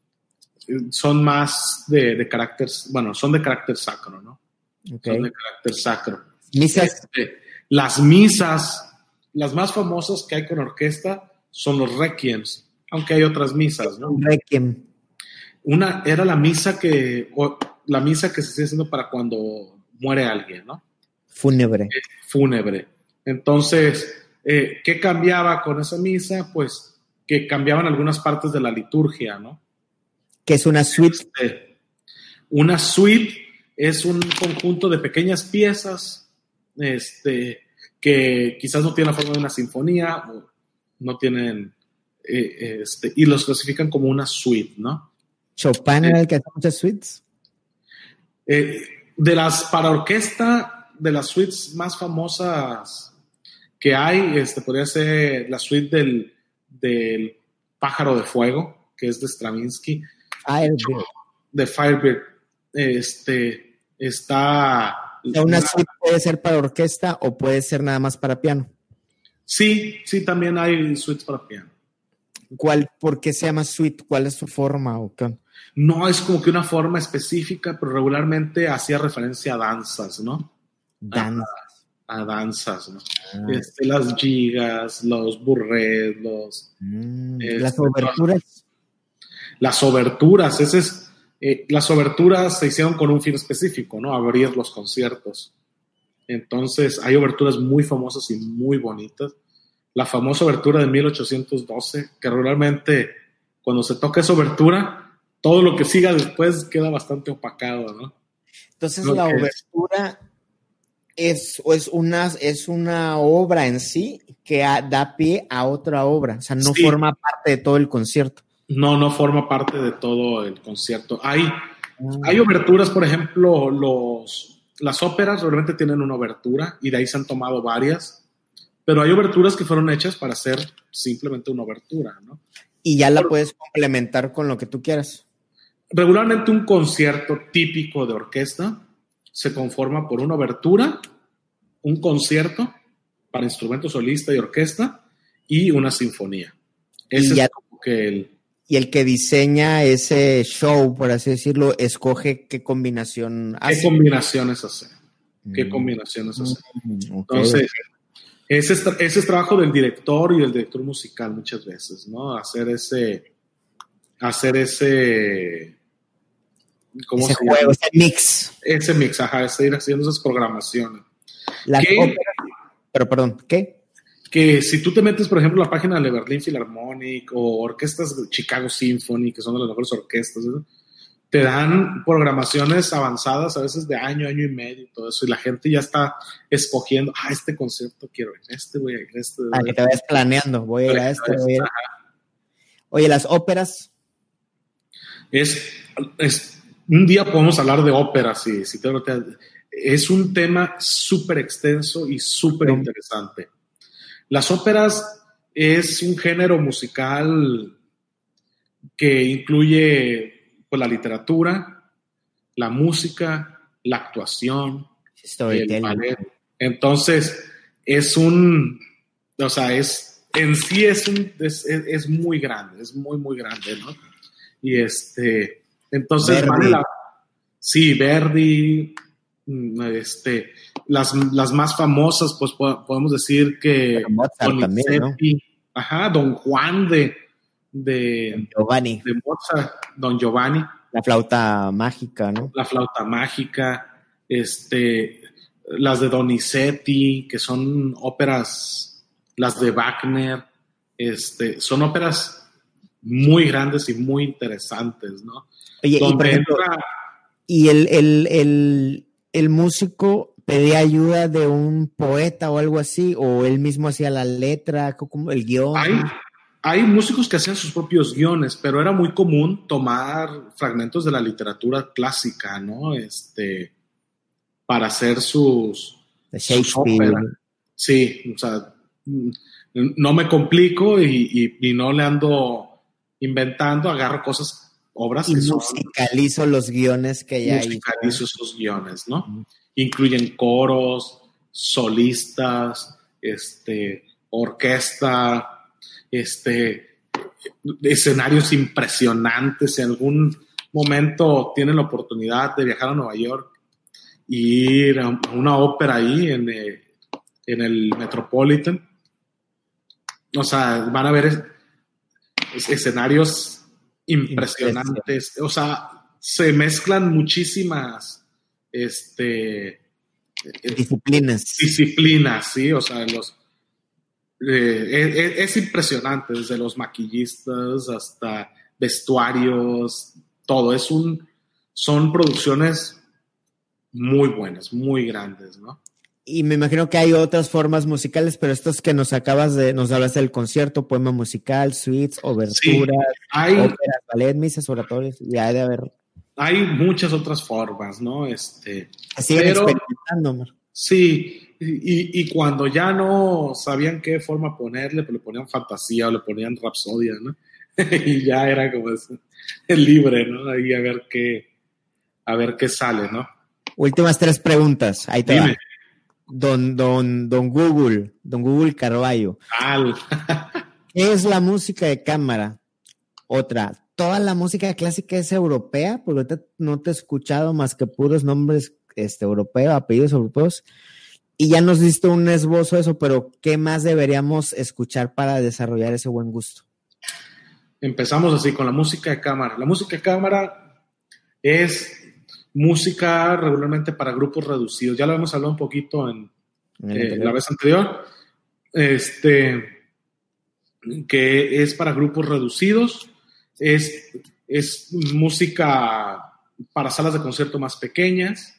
son más de, de carácter, bueno, son de carácter sacro, ¿no? Okay. Son de carácter sacro. Misas. Este, las misas, las más famosas que hay con orquesta son los requiems, aunque hay otras misas, ¿no? Requiem. Una era la misa que, o, la misa que se está haciendo para cuando muere alguien, ¿no? Fúnebre. Eh, fúnebre. Entonces, eh, ¿qué cambiaba con esa misa? Pues que cambiaban algunas partes de la liturgia, ¿no? ¿Qué es una suite? Este, una suite es un conjunto de pequeñas piezas este, que quizás no tienen la forma de una sinfonía, o no tienen, eh, este, y los clasifican como una suite, ¿no? ¿Chopin era el que hace muchas suites? Eh, de las para orquesta, de las suites más famosas que hay, este, podría ser la suite del, del Pájaro de Fuego, que es de Stravinsky. Firebird. De Firebird. Este, está... O sea, ¿una suite puede ser para orquesta o puede ser nada más para piano? Sí, sí, también hay suites para piano. ¿Cuál, por qué se llama suite? ¿Cuál es su forma? ¿O qué? No es como que una forma específica, pero regularmente hacía referencia a danzas, ¿no? Danzas. A, a danzas, ¿no? Ah. Este, las gigas, los burrés, los... Mm, este, las oberturas. Los, las oberturas, ese es... Eh, las oberturas se hicieron con un fin específico, ¿no? Abrir los conciertos. Entonces, hay oberturas muy famosas y muy bonitas. La famosa obertura de mil ochocientos doce, que regularmente cuando se toca esa obertura, todo lo que siga después queda bastante opacado, ¿no? Entonces, lo la obertura es, es, una, es una obra en sí que a, da pie a otra obra, o sea, no sí. forma parte de todo el concierto. No, no forma parte de todo el concierto. Hay Uh-huh. Hay oberturas, por ejemplo, los, las óperas realmente tienen una obertura y de ahí se han tomado varias, pero hay oberturas que fueron hechas para hacer simplemente una obertura, ¿no? Y ya la por, puedes complementar con lo que tú quieras. Regularmente un concierto típico de orquesta se conforma por una obertura, un concierto para instrumento solista y orquesta y una sinfonía. Ese y ya, es como que el... Y el que diseña ese show, por así decirlo, escoge qué combinación hace. ¿Qué combinaciones hace? ¿Qué mm. combinaciones hace? Mm, okay. Entonces, ese es, ese es trabajo del director y del director musical muchas veces, ¿no? Hacer ese... Hacer ese... ¿Cómo ese se juego, llama? Ese mix. Ese mix, ajá, ese ir haciendo esas programaciones. Las óperas, pero perdón, ¿qué? Que si tú te metes, por ejemplo, en la página de Berlin Philharmonic o orquestas de Chicago Symphony, que son de las mejores orquestas, ¿no? Te dan programaciones avanzadas a veces de año, año y medio y todo eso, y la gente ya está escogiendo, ah, este concierto quiero ir, este voy a ir, este voy a ir. Ah, que te vayas planeando, voy a ir a este, voy a ir. Oye, las óperas. Es, es un día podemos hablar de óperas, si, si te, te, es un tema súper extenso y súper interesante. Las óperas es un género musical que incluye pues, la literatura, la música, la actuación, el ballet. Entonces, es un, o sea, es, en sí es, un, es, es, es muy grande, es muy, muy grande, ¿no? Y este, entonces, vale la, sí, Verdi, este, las, las más famosas, pues podemos decir que Mozart también, ¿no? Ajá, Don Juan de, de Giovanni, de Mozart, Don Giovanni, la flauta mágica, ¿no? La flauta mágica, este, las de Donizetti, que son óperas, las de Wagner, este, son óperas muy grandes y muy interesantes, ¿no? Oye, y, por ejemplo, entra, y el, el, el, el músico pedía ayuda de un poeta o algo así, o él mismo hacía la letra, como el guión. Hay, hay músicos que hacían sus propios guiones, pero era muy común tomar fragmentos de la literatura clásica, ¿no? Este, para hacer sus, de Shakespeare. Sus sí, o sea, no me complico y, y, y no le ando inventando, agarro cosas, obras y que son... musicalizo los guiones que ya musicalizo hizo. Musicalizo esos guiones, ¿no? Uh-huh. Incluyen coros, solistas, este, orquesta, este, escenarios impresionantes. En algún momento tienen la oportunidad de viajar a Nueva York y ir a una ópera ahí en el, en el Metropolitan. O sea, van a ver escenarios impresionantes, o sea, se mezclan muchísimas este, disciplinas. Disciplinas, sí, o sea, los, eh, es, es impresionante, desde los maquillistas hasta vestuarios, todo, es un, son producciones muy buenas, muy grandes, ¿no? Y me imagino que hay otras formas musicales, pero estos que nos acabas de, nos hablaste del concierto, poema musical, suites, oberturas, sí, hay, óperas, ballet, misas, oratorios, y hay de haber. Hay muchas otras formas, ¿no? Este, siguen pero, experimentando, Omar. Sí, y, y cuando ya no sabían qué forma ponerle, pues le ponían fantasía o le ponían rapsodia, ¿no? Y ya era como eso, libre, ¿no? Ahí a ver qué, a ver qué sale, ¿no? Últimas tres preguntas, ahí te Dime. va. Don, don, don Google, don Google Carballo. Al. ¿Qué es la música de cámara? Otra, ¿toda la música clásica es europea? Porque ahorita no te he escuchado más que puros nombres este, europeos, apellidos europeos. Y ya nos diste un esbozo de eso, pero ¿qué más deberíamos escuchar para desarrollar ese buen gusto? Empezamos así con la música de cámara. La música de cámara es música regularmente para grupos reducidos. Ya lo hemos hablado un poquito en, eh, la vez anterior. Este, que es para grupos reducidos. Es, es música para salas de concierto más pequeñas.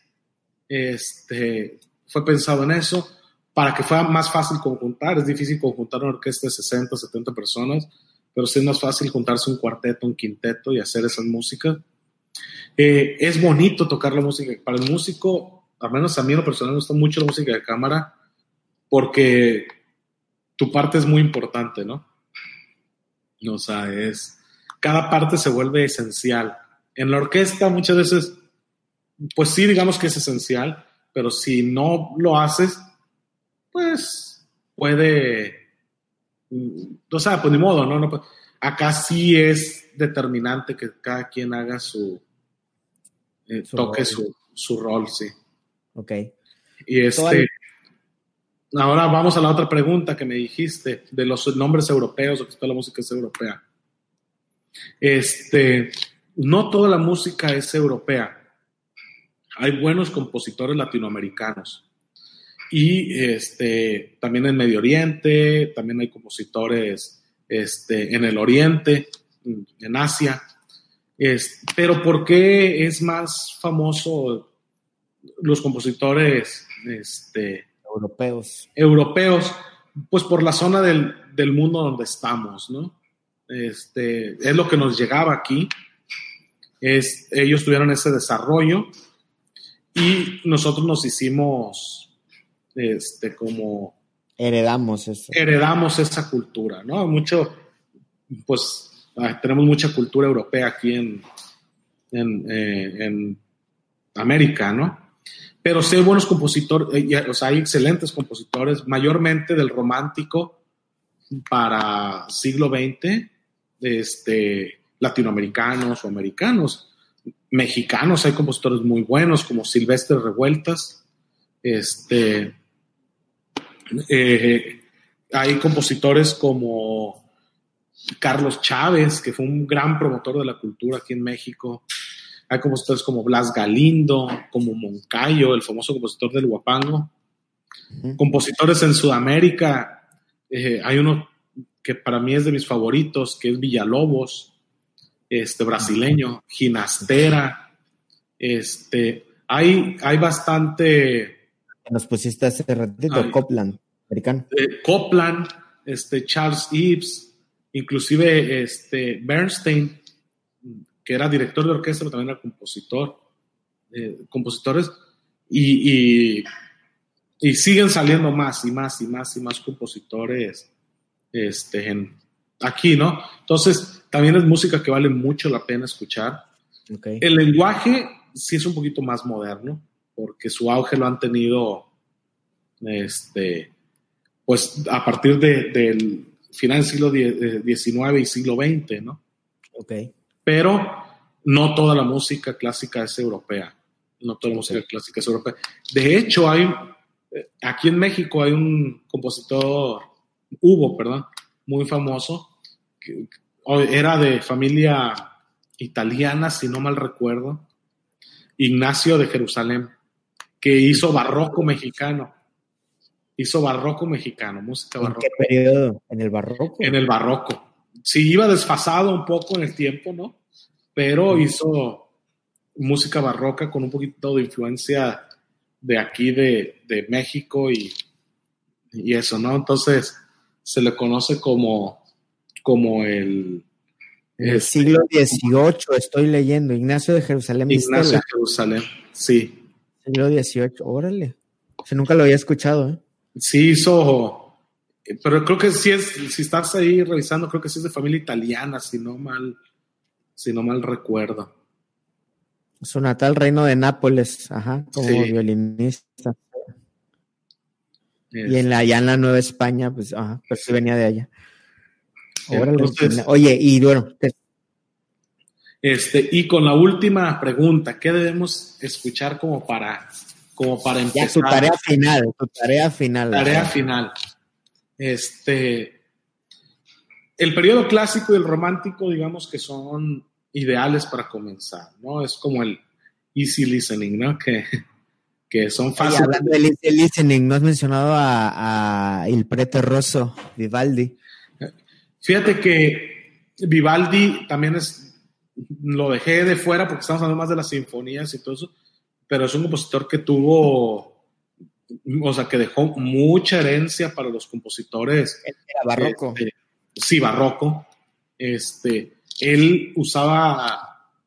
Este, fue pensado en eso para que fuera más fácil conjuntar. Es difícil conjuntar una orquesta de sesenta, setenta personas, pero sí es más fácil juntarse un cuarteto, un quinteto y hacer esas músicas. Eh, es bonito tocar la música. Para el músico, al menos a mí en lo personal me gusta mucho la música de cámara porque tu parte es muy importante, ¿no? O sea, es... Cada parte se vuelve esencial. En la orquesta muchas veces, pues sí, digamos que es esencial, pero si no lo haces, pues puede... O sea, pues ni modo, ¿no? no acá sí es determinante que cada quien haga su... Eh, su toque rol. Su, su rol, sí. Ok. Y este... Ahora vamos a la otra pregunta que me dijiste, de los nombres europeos, o que toda la música es europea. Este, no toda la música es europea. Hay buenos compositores latinoamericanos. Y este, también en Medio Oriente, también hay compositores este, en el Oriente, en Asia. Es, pero ¿por qué es más famoso los compositores este, europeos? europeos? Pues por la zona del, del mundo donde estamos, ¿no? Este, es lo que nos llegaba aquí. Es, ellos tuvieron ese desarrollo y nosotros nos hicimos este, como heredamos eso. Heredamos esa cultura, ¿no? Mucho, pues tenemos mucha cultura europea aquí en, en, eh, en América, ¿no? Pero sí hay buenos compositores, eh, o sea, hay excelentes compositores, mayormente del romántico para siglo veinte, este, latinoamericanos o americanos. Mexicanos hay compositores muy buenos como Silvestre Revueltas. Este, eh, hay compositores como Carlos Chávez, que fue un gran promotor de la cultura aquí en México. Hay compositores como Blas Galindo, como Moncayo, el famoso compositor del Huapango. Uh-huh. Compositores en Sudamérica, eh, hay uno que para mí es de mis favoritos, que es Villalobos, este, brasileño, Ginastera. Este, hay, hay bastante... Nos pusiste hace ratito, hay, Copland, americano. Eh, Copland, este, Charles Ives, inclusive este, Bernstein, que era director de orquesta, pero también era compositor, eh, compositores, y, y, y siguen saliendo más y más y más y más compositores este, en, aquí, ¿no? Entonces, también es música que vale mucho la pena escuchar. Okay. El lenguaje sí es un poquito más moderno, porque su auge lo han tenido, este, pues, a partir de, del final del siglo diecinueve y siglo veinte, ¿no? Okay. Pero no toda la música clásica es europea. No toda la música okay. clásica es europea. De hecho, hay aquí en México hay un compositor, hubo, perdón, muy famoso, que era de familia italiana, si no mal recuerdo, Ignacio de Jerusalén, que hizo barroco mexicano. Hizo barroco mexicano, música barroca. ¿En qué periodo? ¿En el barroco? En el barroco. Sí, iba desfasado un poco en el tiempo, ¿no? Pero hizo música barroca con un poquito de influencia de aquí, de, de México y, y eso, ¿no? Entonces, se le conoce como, como el... En el este, siglo dieciocho, estoy leyendo, Ignacio de Jerusalén. Ignacio de Jerusalén, sí. Siglo dieciocho, órale. Yo nunca lo había escuchado, ¿eh? Sí, hizo... Pero creo que sí es, si estás ahí revisando, creo que sí es de familia italiana, si no mal, si no mal recuerdo. Su natal reino de Nápoles, ajá, como sí. violinista. Es. Y en la, allá en la Nueva España, pues, ajá, pero sí venía de allá. Entonces, oye, y bueno. Te... Este, y con la última pregunta, ¿qué debemos escuchar como para, como para empezar? Ya tu tarea final, tu tarea final. Tarea ¿verdad? final. Este, el periodo clásico y el romántico, digamos que son ideales para comenzar, ¿no? Es como el easy listening, ¿no? Que, que son fáciles. Oye, hablando del easy listening, ¿no has mencionado a, a Il Prete Rosso, Vivaldi? Fíjate que Vivaldi también es, lo dejé de fuera porque estamos hablando más de las sinfonías y todo eso, pero es un compositor que tuvo, o sea, que dejó mucha herencia para los compositores. Era barroco. Este, sí, barroco. Este, él usaba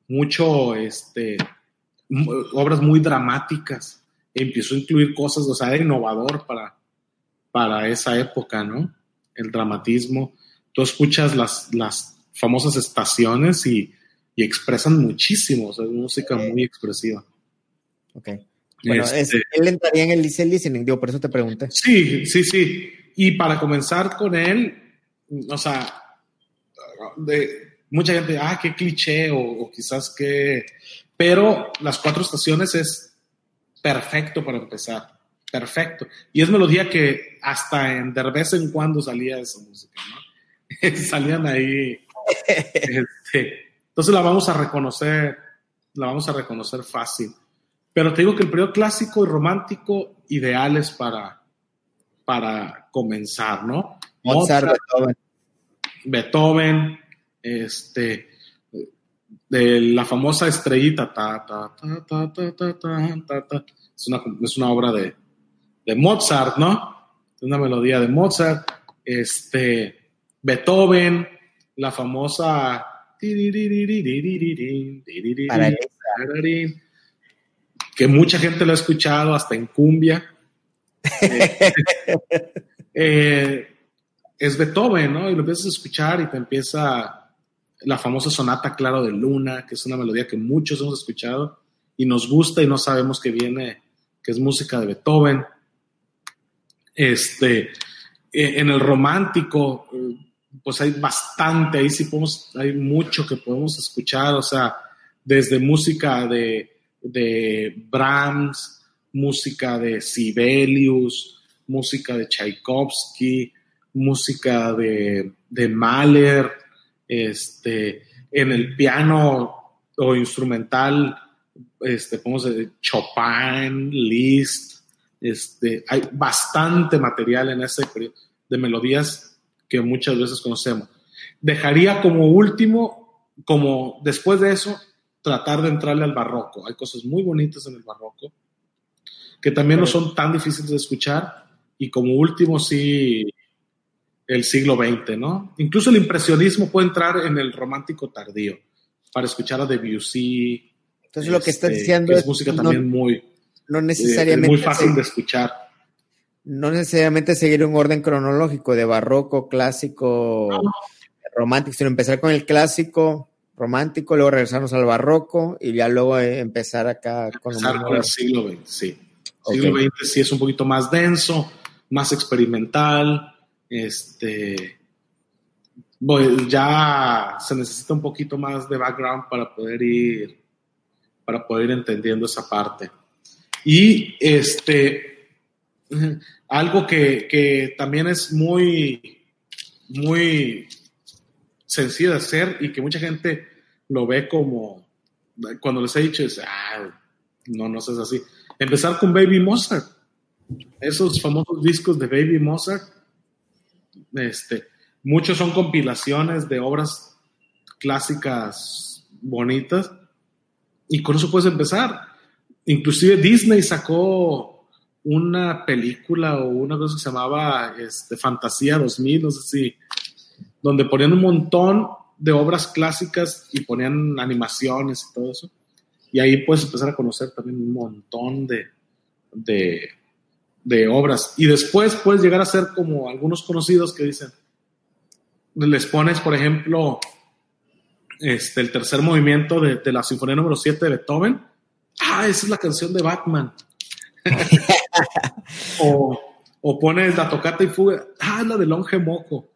mucho, este, obras muy dramáticas. Empezó a incluir cosas, o sea, era innovador para, para esa época, ¿no? El dramatismo. Tú escuchas las, las famosas estaciones y, y expresan muchísimo, o sea, es música muy expresiva. Ok. Bueno, este, es, él entraría en el easy listening, digo, por eso te pregunté. Sí, sí, sí. Y para comenzar con él, o sea, de, mucha gente, ah, qué cliché, o, o quizás qué... Pero las cuatro estaciones es perfecto para empezar, perfecto. Y es melodía que hasta en, de vez en cuando salía esa música, ¿no? Salían ahí. este, entonces la vamos a reconocer, la vamos a reconocer fácil. Pero te digo que el periodo clásico y romántico, ideales para, para comenzar, ¿no? Mozart, Mozart, Beethoven. Beethoven, este, de la famosa estrellita, ta, ta, ta, ta, ta, ta, ta, ta, ta. Es, una, es una obra de, de Mozart, ¿no? Es una melodía de Mozart. Este, Beethoven, la famosa... que mucha gente lo ha escuchado hasta en cumbia. eh, eh, es Beethoven, ¿no? Y lo empiezas a escuchar y te empieza la famosa sonata Claro de Luna, que es una melodía que muchos hemos escuchado y nos gusta y no sabemos que viene, que es música de Beethoven. Este, eh, en el romántico, eh, pues hay bastante, ahí sí podemos, hay mucho que podemos escuchar, o sea, desde música de de Brahms, música de Sibelius, música de Tchaikovsky, música de, de Mahler, este, en el piano o instrumental, este, podemos decir Chopin, Liszt, este, hay bastante material en ese periodo de melodías que muchas veces conocemos. Dejaría como último, como después de eso, tratar de entrarle al barroco. Hay cosas muy bonitas en el barroco que también no son tan difíciles de escuchar, y como último sí el siglo veinte, ¿no? Incluso el impresionismo puede entrar en el romántico tardío para escuchar a Debussy. Entonces este, lo que estás diciendo es, es música no, también muy, no necesariamente eh, muy fácil seguir, de escuchar. No necesariamente seguir un orden cronológico de barroco, clásico, no. romántico, sino empezar con el clásico, romántico, luego regresarnos al barroco y ya luego empezar acá con, empezar con el siglo veinte, sí. Okay. Siglo veinte sí es un poquito más denso, más experimental, este, bueno, ya se necesita un poquito más de background para poder ir, para poder ir entendiendo esa parte. Y este, algo que, que también es muy, muy sencillo de hacer y que mucha gente lo ve como, cuando les he dicho, es, ah, no, no es así. Empezar con Baby Mozart. Esos famosos discos de Baby Mozart, este, muchos son compilaciones de obras clásicas bonitas y con eso puedes empezar. Inclusive Disney sacó una película o una cosa que se llamaba este, Fantasía dos mil, no sé si, donde ponían un montón de obras clásicas y ponían animaciones y todo eso. Y ahí puedes empezar a conocer también un montón de, de, de obras. Y después puedes llegar a ser como algunos conocidos que dicen, les pones, por ejemplo, este, el tercer movimiento de, de la Sinfonía número siete de Beethoven. Ah, esa es la canción de Batman. o, o pones la tocata y fuga. Ah, la de Longe Moco.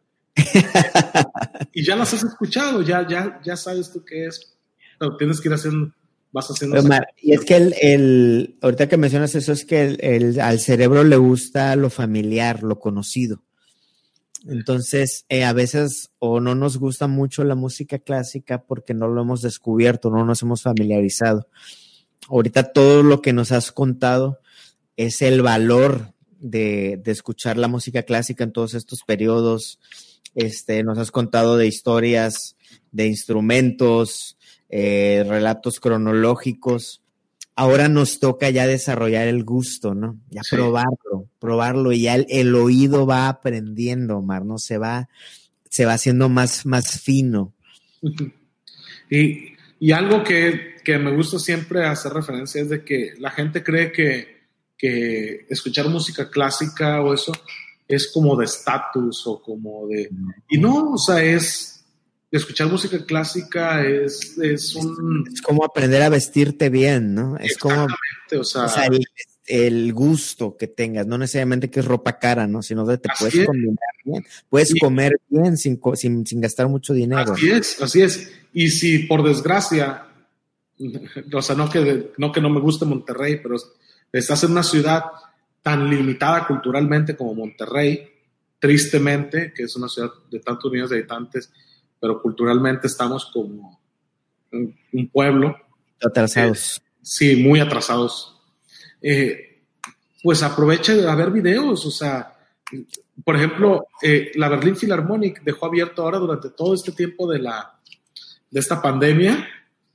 Y ya las has escuchado, ya, ya, ya sabes tú qué es, pero tienes que ir haciendo, vas haciendo. Omar, y es que el, el, ahorita que mencionas eso, es que el, el, al cerebro le gusta lo familiar, lo conocido. Entonces, eh, a veces o no nos gusta mucho la música clásica porque no lo hemos descubierto, no nos hemos familiarizado. Ahorita todo lo que nos has contado es el valor de, de escuchar la música clásica en todos estos periodos. Este, nos has contado de historias, de instrumentos, eh, relatos cronológicos. Ahora nos toca ya desarrollar el gusto, ¿no? Ya sí. probarlo, probarlo y ya el, el oído va aprendiendo, Omar, ¿no? Se va, se va haciendo más, más fino. Y Y algo que, que me gusta siempre hacer referencia es de que la gente cree que, que escuchar música clásica o eso es como de estatus o como de... Y no, o sea, es... Escuchar música clásica es, es un... Es como aprender a vestirte bien, ¿no? Es como... o sea... O sea el, el gusto que tengas, no necesariamente que es ropa cara, ¿no? Sino que te puedes es. combinar bien. Puedes sí. comer bien sin, sin, sin gastar mucho dinero. Así es, así es. Y si por desgracia, o sea, no que no, que no me guste Monterrey, pero estás en una ciudad tan limitada culturalmente como Monterrey, tristemente, que es una ciudad de tantos millones de habitantes, pero culturalmente estamos como un pueblo. Atrasados. Eh, sí, muy atrasados. Eh, pues aproveche a ver videos, o sea, por ejemplo, eh, la Berlin Philharmonic dejó abierto ahora durante todo este tiempo de, la, de esta pandemia,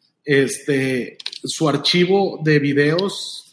este, su archivo de videos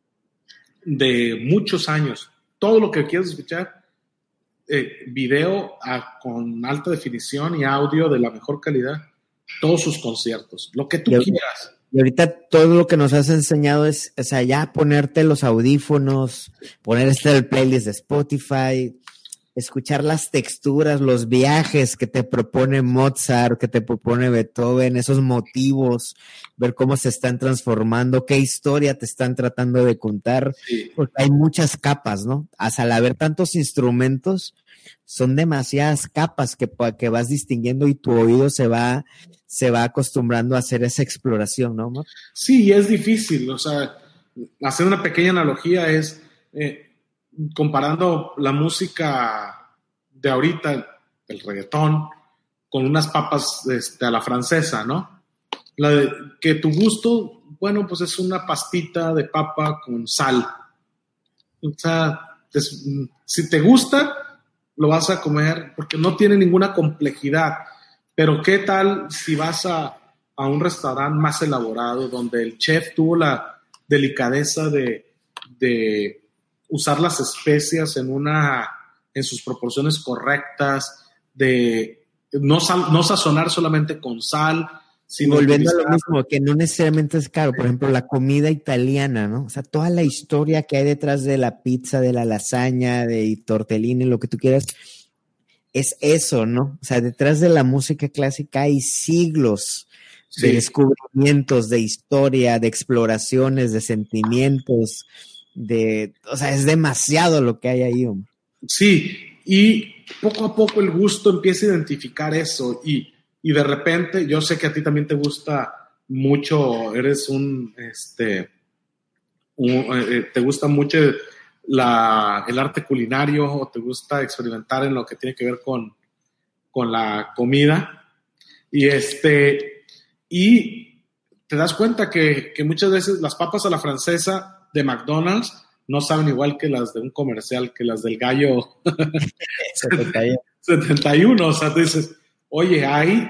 de muchos años. Todo lo que quieras escuchar, Eh, video a, con alta definición y audio de la mejor calidad, todos sus conciertos, lo que tú y quieras. Y ahorita todo lo que nos has enseñado es, o sea, ya ponerte los audífonos, poner este el playlist de Spotify, escuchar las texturas, los viajes que te propone Mozart, que te propone Beethoven, esos motivos, ver cómo se están transformando, qué historia te están tratando de contar, sí. Porque hay muchas capas, ¿no? Hasta al haber tantos instrumentos, son demasiadas capas que, que vas distinguiendo y tu oído se va, se va acostumbrando a hacer esa exploración, ¿no, Mar? Sí, es difícil, o sea, hacer una pequeña analogía es... Eh, comparando la música de ahorita, el reggaetón, con unas papas este, a la francesa, ¿no? La de, que tu gusto, bueno, pues es una pastita de papa con sal. O sea, es, si te gusta, lo vas a comer porque no tiene ninguna complejidad. Pero ¿qué tal si vas a, a un restaurante más elaborado donde el chef tuvo la delicadeza de... de usar las especias en una en sus proporciones correctas, de no, sal, no sazonar solamente con sal, sino volviendo utilizar... a lo mismo, que no necesariamente es caro, por ejemplo, la comida italiana, ¿no? O sea, toda la historia que hay detrás de la pizza, de la lasaña, de tortellini, lo que tú quieras, es eso, ¿no? O sea, detrás de la música clásica hay siglos sí. de descubrimientos, de historia, de exploraciones, de sentimientos, de, o sea, es demasiado lo que hay ahí, hombre. Sí, y poco a poco el gusto empieza a identificar eso y, y de repente, yo sé que a ti también te gusta mucho, eres un, este, un, eh, te gusta mucho la, el arte culinario o te gusta experimentar en lo que tiene que ver con, con la comida y este, y te das cuenta que, que muchas veces las papas a la francesa de McDonald's no saben igual que las de un comercial, que las del gallo setenta y uno. O sea, tú dices, oye, hay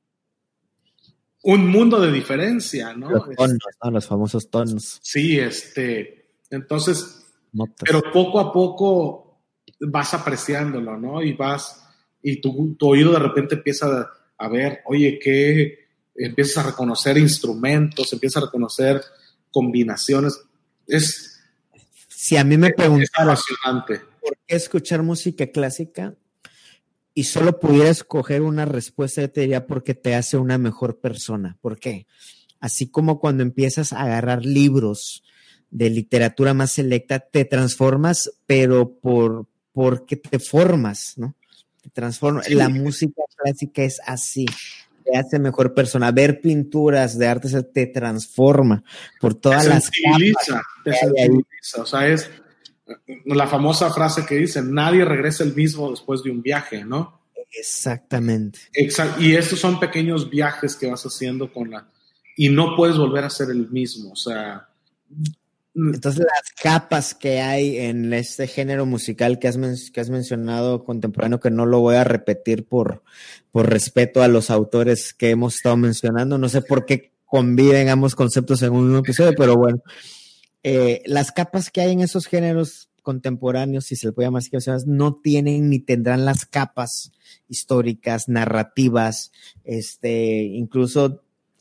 un mundo de diferencia, ¿no? Los tonos, ¿no? Los famosos tonos. Sí, este, entonces, Notas. Pero poco a poco vas apreciándolo, ¿no? Y vas, y tu, tu oído de repente empieza a, a ver, oye, ¿qué? Empiezas a reconocer instrumentos, empiezas a reconocer combinaciones. Es, si a mí me preguntaras por qué escuchar música clásica y solo pudiera escoger una respuesta, yo te diría porque te hace una mejor persona. ¿Por qué? Así como cuando empiezas a agarrar libros de literatura más selecta, te transformas, pero por porque te formas, ¿no? Te transformas. Sí. La música clásica es así. Te hace mejor persona. Ver pinturas de arte te transforma por todas te las sensibiliza, te sensibiliza. O sea, es la famosa frase que dice, nadie regresa el mismo después de un viaje, ¿no? Exactamente. Exact- y estos son pequeños viajes que vas haciendo con la... Y no puedes volver a ser el mismo, o sea... Entonces las capas que hay en este género musical que has, men- que has mencionado contemporáneo, que no lo voy a repetir por, por respeto a los autores que hemos estado mencionando, no sé por qué conviven ambos conceptos en un mismo episodio, pero bueno, eh, las capas que hay en esos géneros contemporáneos, si se le puede llamar así, no tienen ni tendrán las capas históricas, narrativas, este, incluso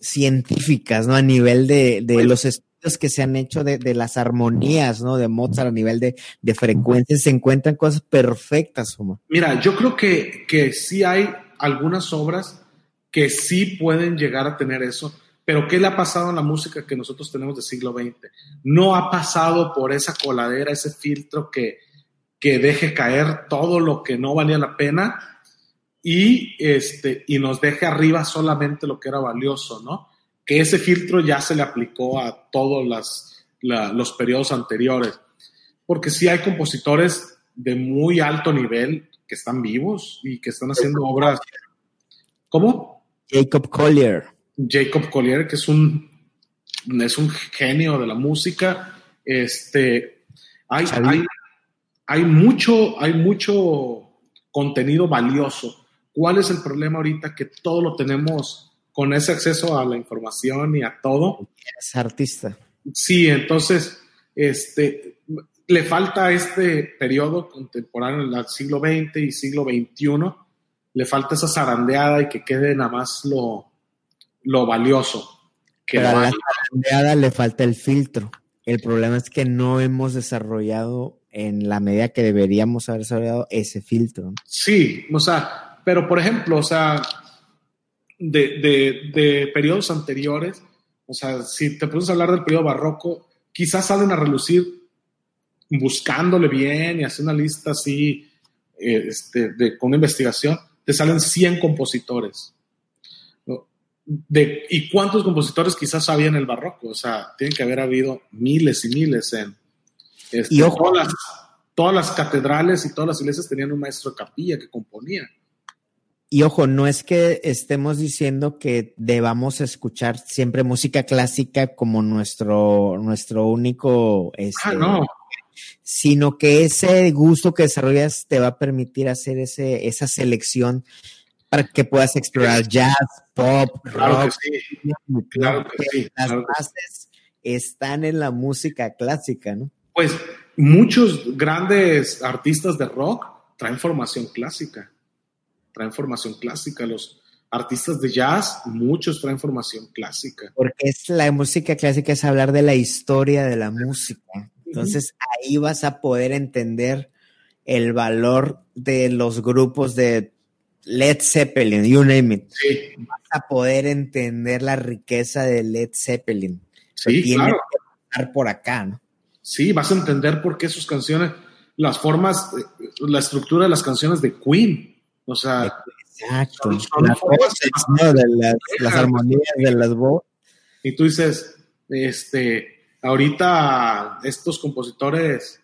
científicas, ¿no? A nivel de, de los estudios que se han hecho de, de las armonías, ¿no? De Mozart, a nivel de, de frecuencias, se encuentran cosas perfectas, Omar. Mira, yo creo que, que sí hay algunas obras que sí pueden llegar a tener eso, pero ¿qué le ha pasado a la música que nosotros tenemos del siglo veinte? No ha pasado por esa coladera, ese filtro que, que deje caer todo lo que no valía la pena y, este, y nos deje arriba solamente lo que era valioso, ¿no? Que ese filtro ya se le aplicó a todos las, la, los periodos anteriores. Porque sí hay compositores de muy alto nivel que están vivos y que están haciendo obras. ¿Cómo? Jacob Collier. Jacob Collier, que es un, es un genio de la música. Este, hay, hay, hay, mucho, hay mucho contenido valioso. ¿Cuál es el problema ahorita? Que todo lo tenemos con ese acceso a la información y a todo. Es artista. Sí, entonces este, le falta este periodo contemporáneo del siglo veinte y siglo veintiuno, le falta esa zarandeada y que quede nada más lo, lo valioso. Que Pero a la vale. zarandeada le falta el filtro. El problema es que no hemos desarrollado en la medida que deberíamos haber desarrollado ese filtro, ¿no? Sí, o sea, pero por ejemplo, o sea, de, de, de periodos anteriores, o sea, si te pones a hablar del periodo barroco, quizás salen a relucir buscándole bien y hacer una lista así, eh, este, de, con una investigación, te salen cien compositores. ¿No? De, ¿Y cuántos compositores quizás había en el barroco? O sea, tienen que haber habido miles y miles en... Este, y ojo, todas, las, todas las catedrales y todas las iglesias tenían un maestro de capilla que componía. Y ojo, no es que estemos diciendo que debamos escuchar siempre música clásica como nuestro, nuestro único... Este, ah, no. Sino que ese gusto que desarrollas te va a permitir hacer ese, esa selección para que puedas explorar jazz, pop, claro rock. Que sí. Claro que sí. Las Claro bases que están en la música clásica, ¿no? Pues muchos grandes artistas de rock traen formación clásica. Traen formación clásica. Los artistas de jazz, muchos traen formación clásica. Porque es la música clásica, es hablar de la historia de la música. Entonces uh-huh. ahí vas a poder entender el valor de los grupos de Led Zeppelin, you name it. Sí. Vas a poder entender la riqueza de Led Zeppelin. Sí, tiene claro. que pasar por acá, ¿no? Sí, vas a entender por qué sus canciones, las formas, la estructura de las canciones de Queen. O sea, exacto. Son, son las, voces, ¿no? de las, las armonías de las voces. Y tú dices, este, ahorita estos compositores,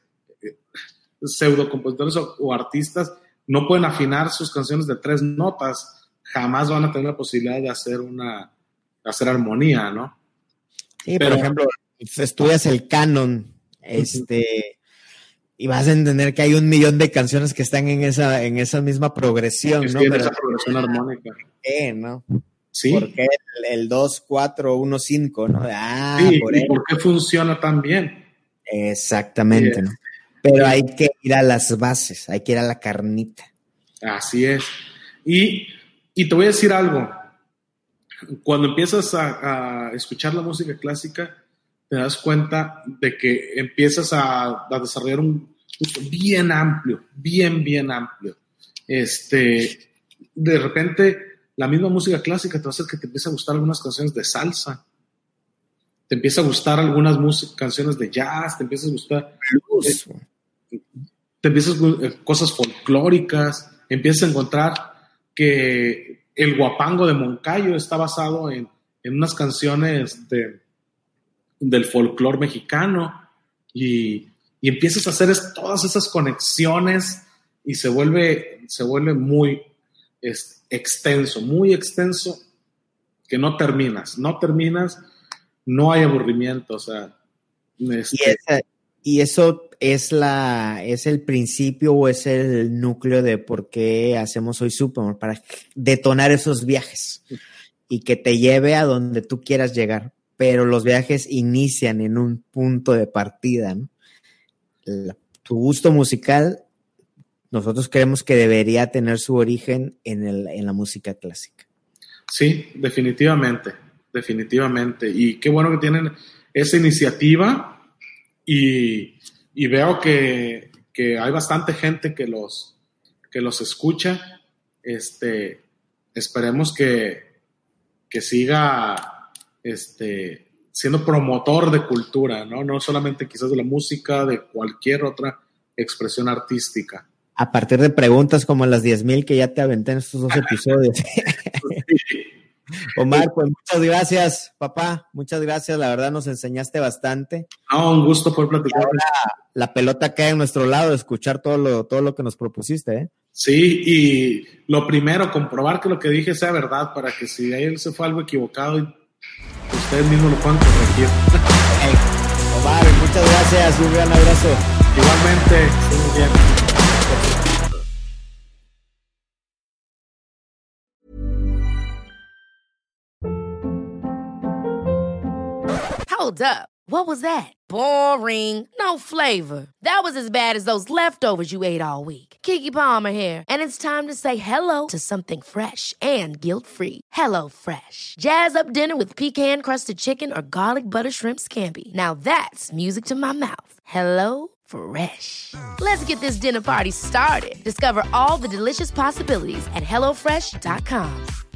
pseudo compositores o, o artistas, no pueden afinar sus canciones de tres notas, jamás van a tener la posibilidad de hacer una, de hacer armonía, ¿no? Sí, Pero, por ejemplo, estudias el canon, este... Uh-huh. Y vas a entender que hay un millón de canciones que están en esa, en esa misma progresión, sí, ¿no? En Pero, esa progresión armónica. ¿Qué, no? Sí. ¿Por qué el, el dos, cuatro, uno, cinco, no? Ah, sí, por ¿y por qué funciona tan bien? Exactamente, sí. ¿no? Pero hay que ir a las bases, hay que ir a la carnita. Así es. Y, y te voy a decir algo. Cuando empiezas a, a escuchar la música clásica, te das cuenta de que empiezas a, a desarrollar un gusto bien amplio, bien, bien amplio. Este, de repente, la misma música clásica te va a hacer que te empiece a gustar algunas canciones de salsa, te empieza a gustar algunas música, canciones de jazz, te empieza a gustar eh, te empiezas eh, cosas folclóricas, empiezas a encontrar que el guapango de Moncayo está basado en, en unas canciones de del folclore mexicano y, y empiezas a hacer es, todas esas conexiones y se vuelve, se vuelve muy es, extenso, muy extenso, que no terminas, no terminas, no hay aburrimiento, o sea. Este... Y, esa, y eso es, la, es el principio o es el núcleo de por qué hacemos Hoy Supe, para detonar esos viajes y que te lleve a donde tú quieras llegar. Pero los viajes inician en un punto de partida, ¿no? La, tu gusto musical, nosotros creemos que debería tener su origen en, el, en la música clásica. Sí, definitivamente, definitivamente. Y qué bueno que tienen esa iniciativa y, y veo que, que hay bastante gente que los, que los escucha. Este, esperemos que, que siga este, siendo promotor de cultura, ¿no? No solamente quizás de la música, de cualquier otra expresión artística. A partir de preguntas como las diez mil que ya te aventé en estos dos episodios. Omar, pues muchas gracias, papá. Muchas gracias. La verdad nos enseñaste bastante. No, un gusto poder platicar. Y ahora la pelota cae en nuestro lado, escuchar todo lo, todo lo que nos propusiste, ¿eh? Sí, y lo primero, comprobar que lo que dije sea verdad, para que si ahí se fue algo equivocado, ustedes mismos lo puedan corregir. Hey, Omar, muchas gracias. Un gran abrazo. Igualmente, sí, muy bien. Hold up. What was that? Boring. No flavor. That was as bad as those leftovers you ate all week. Keke Palmer here, and it's time to say hello to something fresh and guilt-free. Hello Fresh. Jazz up dinner with pecan-crusted chicken or garlic butter shrimp scampi. Now that's music to my mouth. Hello Fresh. Let's get this dinner party started. Discover all the delicious possibilities at hello fresh dot com.